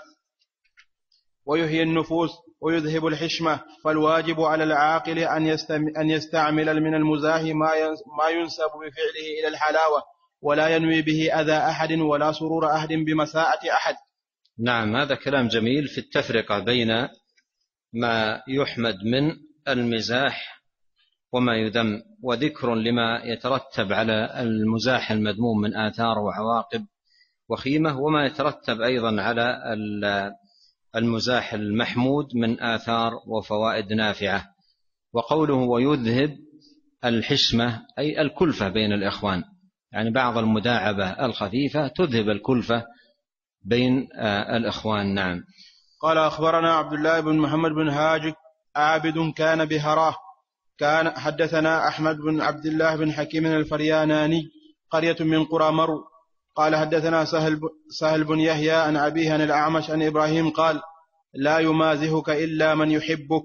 Speaker 1: ويهي النفوس ويذهب الحشمة. فالواجب على العاقل أن يستعمل من المزاح ما ينسب بفعله إلى الحلاوة، ولا ينوي به أذى أحد ولا سرور أحد بمساءة أحد.
Speaker 2: نعم، هذا كلام جميل في التفرقة بين ما يحمد من المزاح وما يذم، وذكر لما يترتب على المزاح المذموم من آثار وعواقب وخيمة، وما يترتب أيضا على المزاح المحمود من آثار وفوائد نافعة. وقوله ويذهب الحشمة أي الكلفة بين الإخوان، يعني بعض المداعبة الخفيفة تذهب الكلفة بين الإخوان. نعم.
Speaker 1: قال أخبرنا عبد الله بن محمد بن هاجك عابد كان بهراه كان حدثنا أحمد بن عبد الله بن حكيم الفرياناني قرية من قرى مرو قال حدثنا سهل بن يحيى عن أبيه عن الأعمش عن إبراهيم قال لا يمازحك إلا من يحبك.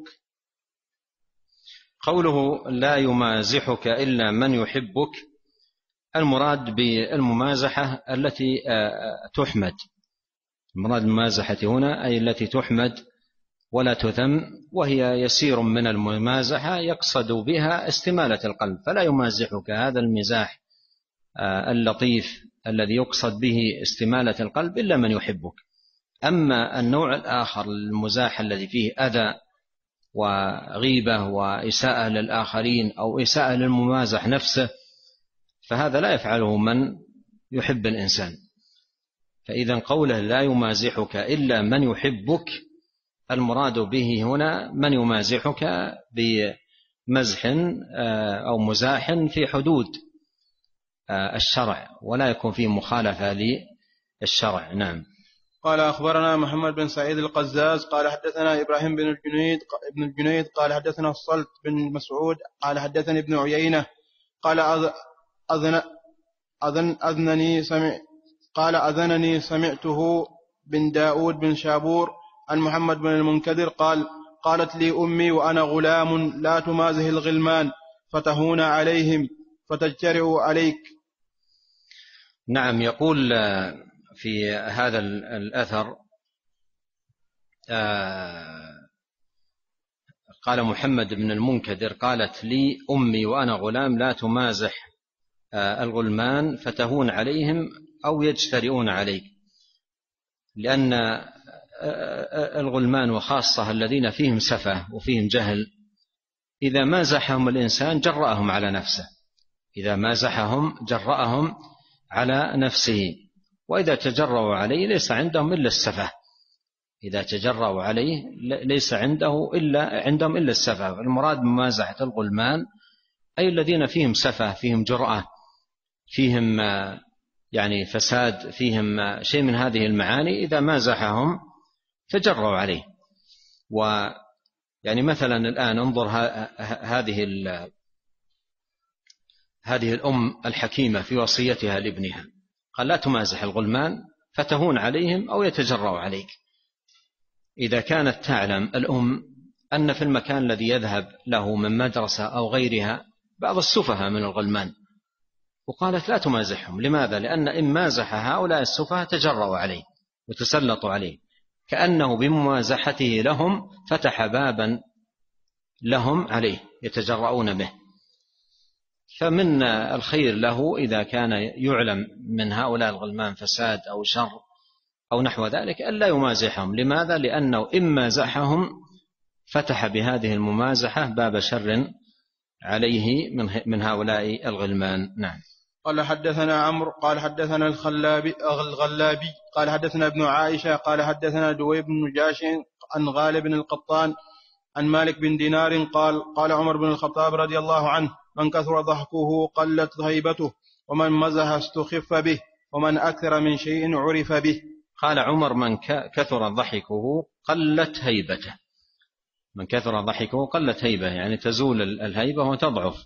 Speaker 2: قوله لا يمازحك إلا من يحبك، المراد بالممازحة التي تحمد. المراد الممازحة هنا أي التي تحمد ولا تذم، وهي يسير من الممازحة يقصد بها استمالة القلب، فلا يمازحك هذا المزاح اللطيف الذي يقصد به استمالة القلب إلا من يحبك. أما النوع الآخر المزاح الذي فيه أذى وغيبة وإساءة للآخرين أو إساءة للممازح نفسه، فهذا لا يفعله من يحب الإنسان. فإذا قوله لا يمازحك إلا من يحبك، المراد به هنا من يمازحك بمزح أو مزاح في حدود الشرع، ولا يكون فيه مخالفة للشرع. نعم.
Speaker 1: قال أخبرنا محمد بن سعيد القزاز قال حدثنا إبراهيم بن الجنيد قال حدثنا الصلت بن مسعود قال حدثني ابن عيينة قال أذنني سمعته بن داود بن شابور عن محمد بن المنكدر قالت لي أمي وأنا غلام لا تمازح الغلمان فتهون عليهم فتجترئ عليك.
Speaker 2: نعم. يقول في هذا الأثر قال محمد بن المنكدر قالت لي أمي وأنا غلام لا تمازح الغلمان فتهون عليهم أو يجترئون عليك، لأن الغلمان وخاصة الذين فيهم سفه وفيهم جهل إذا مازحهم الإنسان جرأهم على نفسه، إذا مازحهم جرأهم على نفسه، وإذا تجرأوا عليه ليس عندهم إلا السفه، إذا تجرأوا عليه ليس عندهم إلا السفه. المراد بممازحة الغلمان أي الذين فيهم سفه، فيهم جرأة، فيهم يعني فساد، فيهم شيء من هذه المعاني، إذا مازحهم تجرأوا عليه. ويعني مثلا الآن انظر هذه الأم الحكيمة في وصيتها لابنها، قال لا تمازح الغلمان فتهون عليهم أو يتجرأوا عليك. إذا كانت تعلم الأم أن في المكان الذي يذهب له من مدرسة أو غيرها بعض السفهاء من الغلمان، وقالت لا تمازحهم. لماذا؟ لأن إن مازح هؤلاء السفهاء تجرأوا عليه وتسلطوا عليه، كأنه بممازحته لهم فتح بابا لهم عليه يتجرؤون به. فمن الخير له إذا كان يعلم من هؤلاء الغلمان فساد أو شر أو نحو ذلك ألا يمازحهم. لماذا؟ لأنه إن مازحهم فتح بهذه الممازحة باب شر عليه من هؤلاء الغلمان. نعم.
Speaker 1: قال حدثنا عمرو قال حدثنا الغلابي قال حدثنا ابن عائشة قال حدثنا دويب بن جاش عن غالب بن القطان عن مالك بن دينار قال عمر بن الخطاب رضي الله عنه: من كثر ضحكه قلت هيبته، ومن مزح استخف به، ومن أكثر من شيء عرف به.
Speaker 2: قال عمر: من كثر ضحكه قلت هيبته. من كثر ضحكه قلت هيبة، يعني تزول الهيبة وتضعف.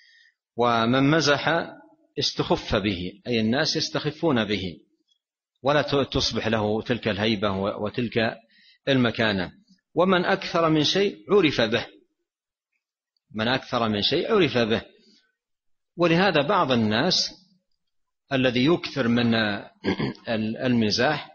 Speaker 2: ومن مزح استخف به، أي الناس يستخفون به ولا تصبح له تلك الهيبة وتلك المكانة. ومن أكثر من شيء عرف به، من أكثر من شيء عرف به. ولهذا بعض الناس الذي يكثر من المزاح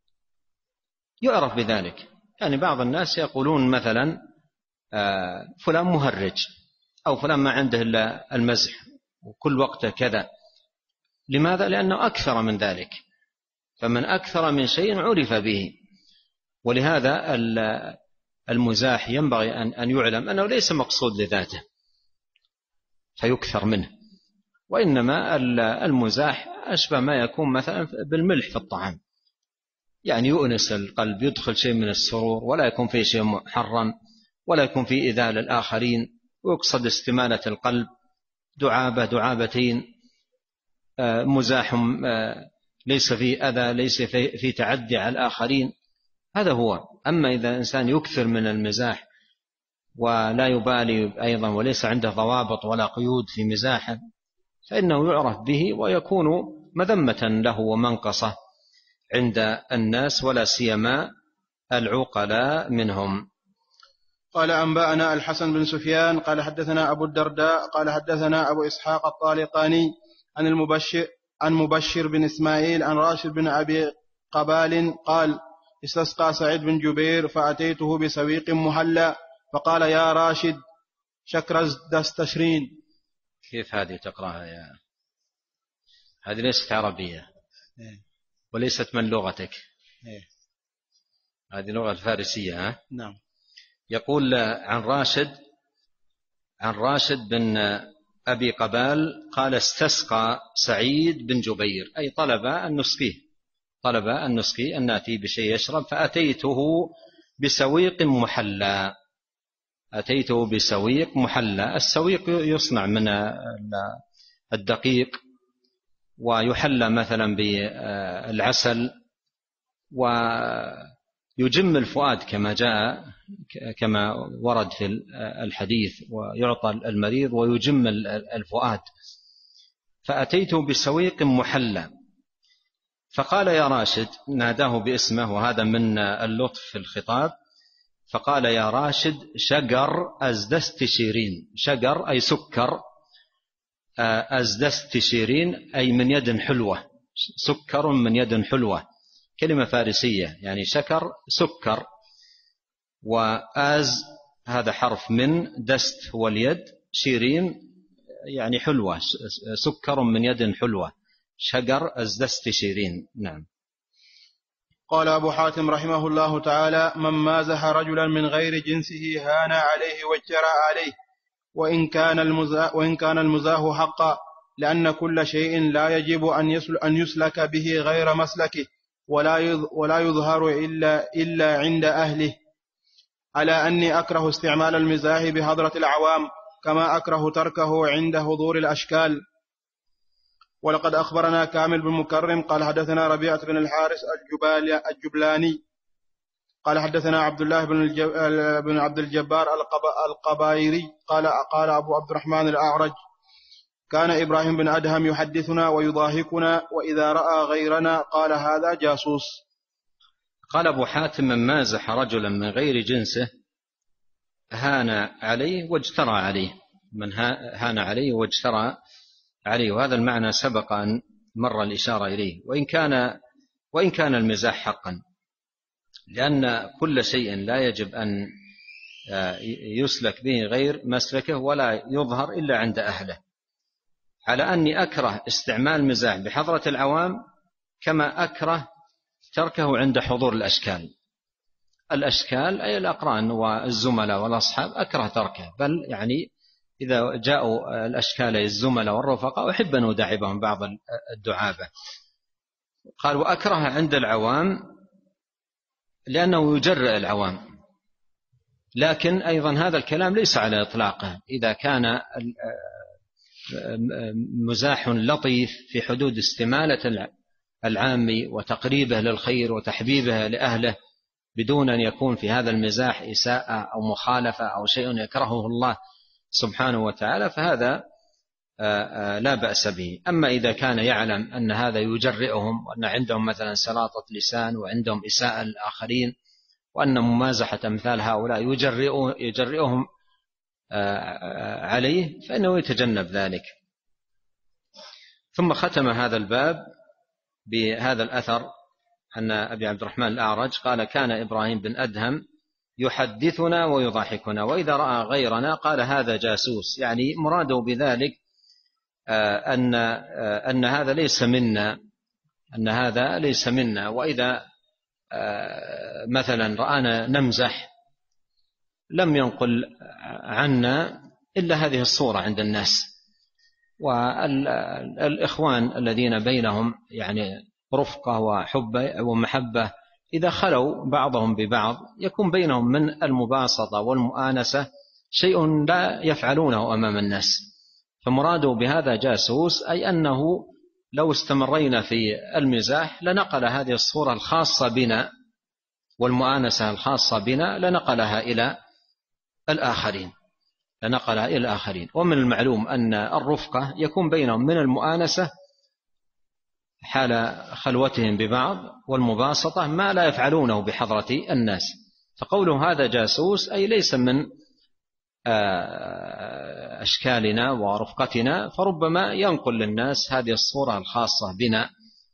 Speaker 2: يعرف بذلك. يعني بعض الناس يقولون مثلا فلان مهرج، أو فلان ما عنده إلا المزح وكل وقته كذا. لماذا؟ لأنه أكثر من ذلك. فمن أكثر من شيء عرف به. ولهذا المزاح ينبغي أن يعلم أنه ليس مقصود لذاته فيكثر منه، وإنما المزاح أشبه ما يكون مثلا بالملح في الطعام، يعني يؤنس القلب، يدخل شيء من السرور، ولا يكون فيه شيء محرم، ولا يكون فيه إيذاء للآخرين، ويقصد استمالة القلب، دعابة دعابتين، مزاح ليس فيه أذى، ليس فيه تعدي على الآخرين. هذا هو. أما إذا إنسان يكثر من المزاح ولا يبالي أيضا وليس عنده ضوابط ولا قيود في مزاحه فإنه يعرف به ويكون مذمة له ومنقصة عند الناس، ولا سيما العقلاء منهم.
Speaker 1: قال أنبأنا الحسن بن سفيان قال حدثنا أبو الدرداء قال حدثنا أبو إسحاق الطالقاني عن مبشر بن إسماعيل عن راشد بن أبي قبال قال: استسقى سعيد بن جبير فأتيته بسويق محلى فقال: يا راشد شكر دستشرين.
Speaker 2: كيف هذه تقرأها يا؟ هذه ليست عربية وليست من لغتك. هذه لغة الفارسية. ها؟
Speaker 1: نعم. يقول
Speaker 2: عن راشد بن أبي قبال قال: استسقى سعيد بن جبير، أي طلب أن نسقيه أن نأتي بشيء يشرب، فأتيته بسويق محلى. السويق يصنع من الدقيق ويحلى مثلا بالعسل ويجم الفؤاد كما ورد في الحديث، ويعطى المريض ويجم الفؤاد. فأتيته بسويق محلى فقال: يا راشد، ناداه باسمه وهذا من اللطف في الخطاب، فقال: يا راشد شجر أزدستشيرين. شجر أي سكر، أزدستشيرين أي من يد حلوة، سكر من يد حلوة، كلمة فارسية يعني شكر سكر، وآز هذا حرف من، دست هو اليد، شيرين يعني حلوة، سكر من يد حلوة، شجر أزدستشيرين. نعم.
Speaker 1: قال أبو حاتم رحمه الله تعالى: من مازح رجلا من غير جنسه هان عليه واجترأ عليه، وإن كان المزاح حقا، لأن كل شيء لا يجب أن يسلك به غير مسلكه، ولا يظهر إلا عند أهله، على أني أكره استعمال المزاح بحضرة العوام، كما أكره تركه عند حضور الأشكال. ولقد أخبرنا كامل بن مكرم قال حدثنا ربيعة بن الحارث الجبلاني قال حدثنا عبد الله بن عبد الجبار القبائري قال أبو عبد الرحمن الأعرج: كان إبراهيم بن أدهم يحدثنا ويضاهكنا، وإذا رأى غيرنا قال: هذا جاسوس.
Speaker 2: قال أبو حاتم: من مازح رجلا من غير جنسه هان عليه واجترى عليه. من هان عليه واجترى عليه، وهذا المعنى سبق أن مر الإشارة إليه. وإن كان المزاح حقا، لأن كل شيء لا يجب أن يسلك به غير مسلكه ولا يظهر إلا عند أهله. على أني أكره استعمال المزاح بحضرة العوام كما أكره تركه عند حضور الأشكال أي الأقران والزملاء والأصحاب أكره تركه، بل يعني إذا جاءوا الأشكال الزملاء والرفقاء أحب أن أداعبهم بعض الدعابة. قال وأكره عند العوام لأنه يجرئ العوام، لكن أيضا هذا الكلام ليس على إطلاقه. إذا كان مزاح لطيف في حدود استمالة العام وتقريبه للخير وتحبيبه لأهله بدون أن يكون في هذا المزاح إساءة أو مخالفة أو شيء يكرهه الله سبحانه وتعالى، فهذا لا بأس به. أما إذا كان يعلم أن هذا يجرئهم وأن عندهم مثلا سلاطة لسان وعندهم إساءة الآخرين وأن ممازحة أمثال هؤلاء يجرئهم عليه فإنه يتجنب ذلك. ثم ختم هذا الباب بهذا الأثر أن أبي عبد الرحمن الأعرج قال كان إبراهيم بن أدهم يحدثنا ويضحكنا وإذا رأى غيرنا قال هذا جاسوس، يعني مراده بذلك أن هذا ليس منا، وإذا مثلا رآنا نمزح لم ينقل عنا إلا هذه الصورة عند الناس. والإخوان الذين بينهم يعني رفقة وحب ومحبة إذا خلوا بعضهم ببعض يكون بينهم من المباسطة والمؤانسة شيء لا يفعلونه أمام الناس. فمراده بهذا جاسوس أي أنه لو استمرينا في المزاح لنقل هذه الصورة الخاصة بنا والمؤانسة الخاصة بنا لنقلها إلى الآخرين. ومن المعلوم أن الرفقة يكون بينهم من المؤانسة حال خلوتهم ببعض والمباسطة ما لا يفعلونه بحضرة الناس. فقوله هذا جاسوس أي ليس من أشكالنا ورفقتنا، فربما ينقل للناس هذه الصورة الخاصة بنا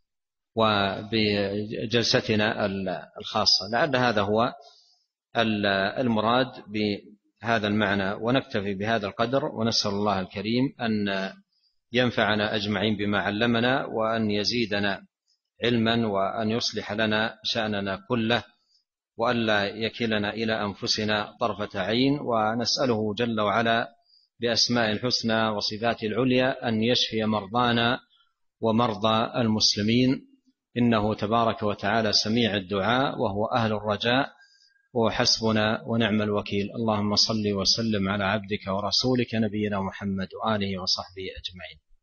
Speaker 2: وبجلستنا الخاصة. لعل هذا هو المراد بهذا المعنى، ونكتفي بهذا القدر، ونسأل الله الكريم أن ينفعنا أجمعين بما علمنا وأن يزيدنا علما وأن يصلح لنا شأننا كله وألا يكلنا إلى أنفسنا طرفة عين. ونسأله جل وعلا بأسماء الحسنى وصفاته العليا أن يشفي مرضانا ومرضى المسلمين، إنه تبارك وتعالى سميع الدعاء وهو أهل الرجاء وهو حسبنا ونعم الوكيل. اللهم صل وسلم على عبدك ورسولك نبينا محمد وآله وصحبه أجمعين.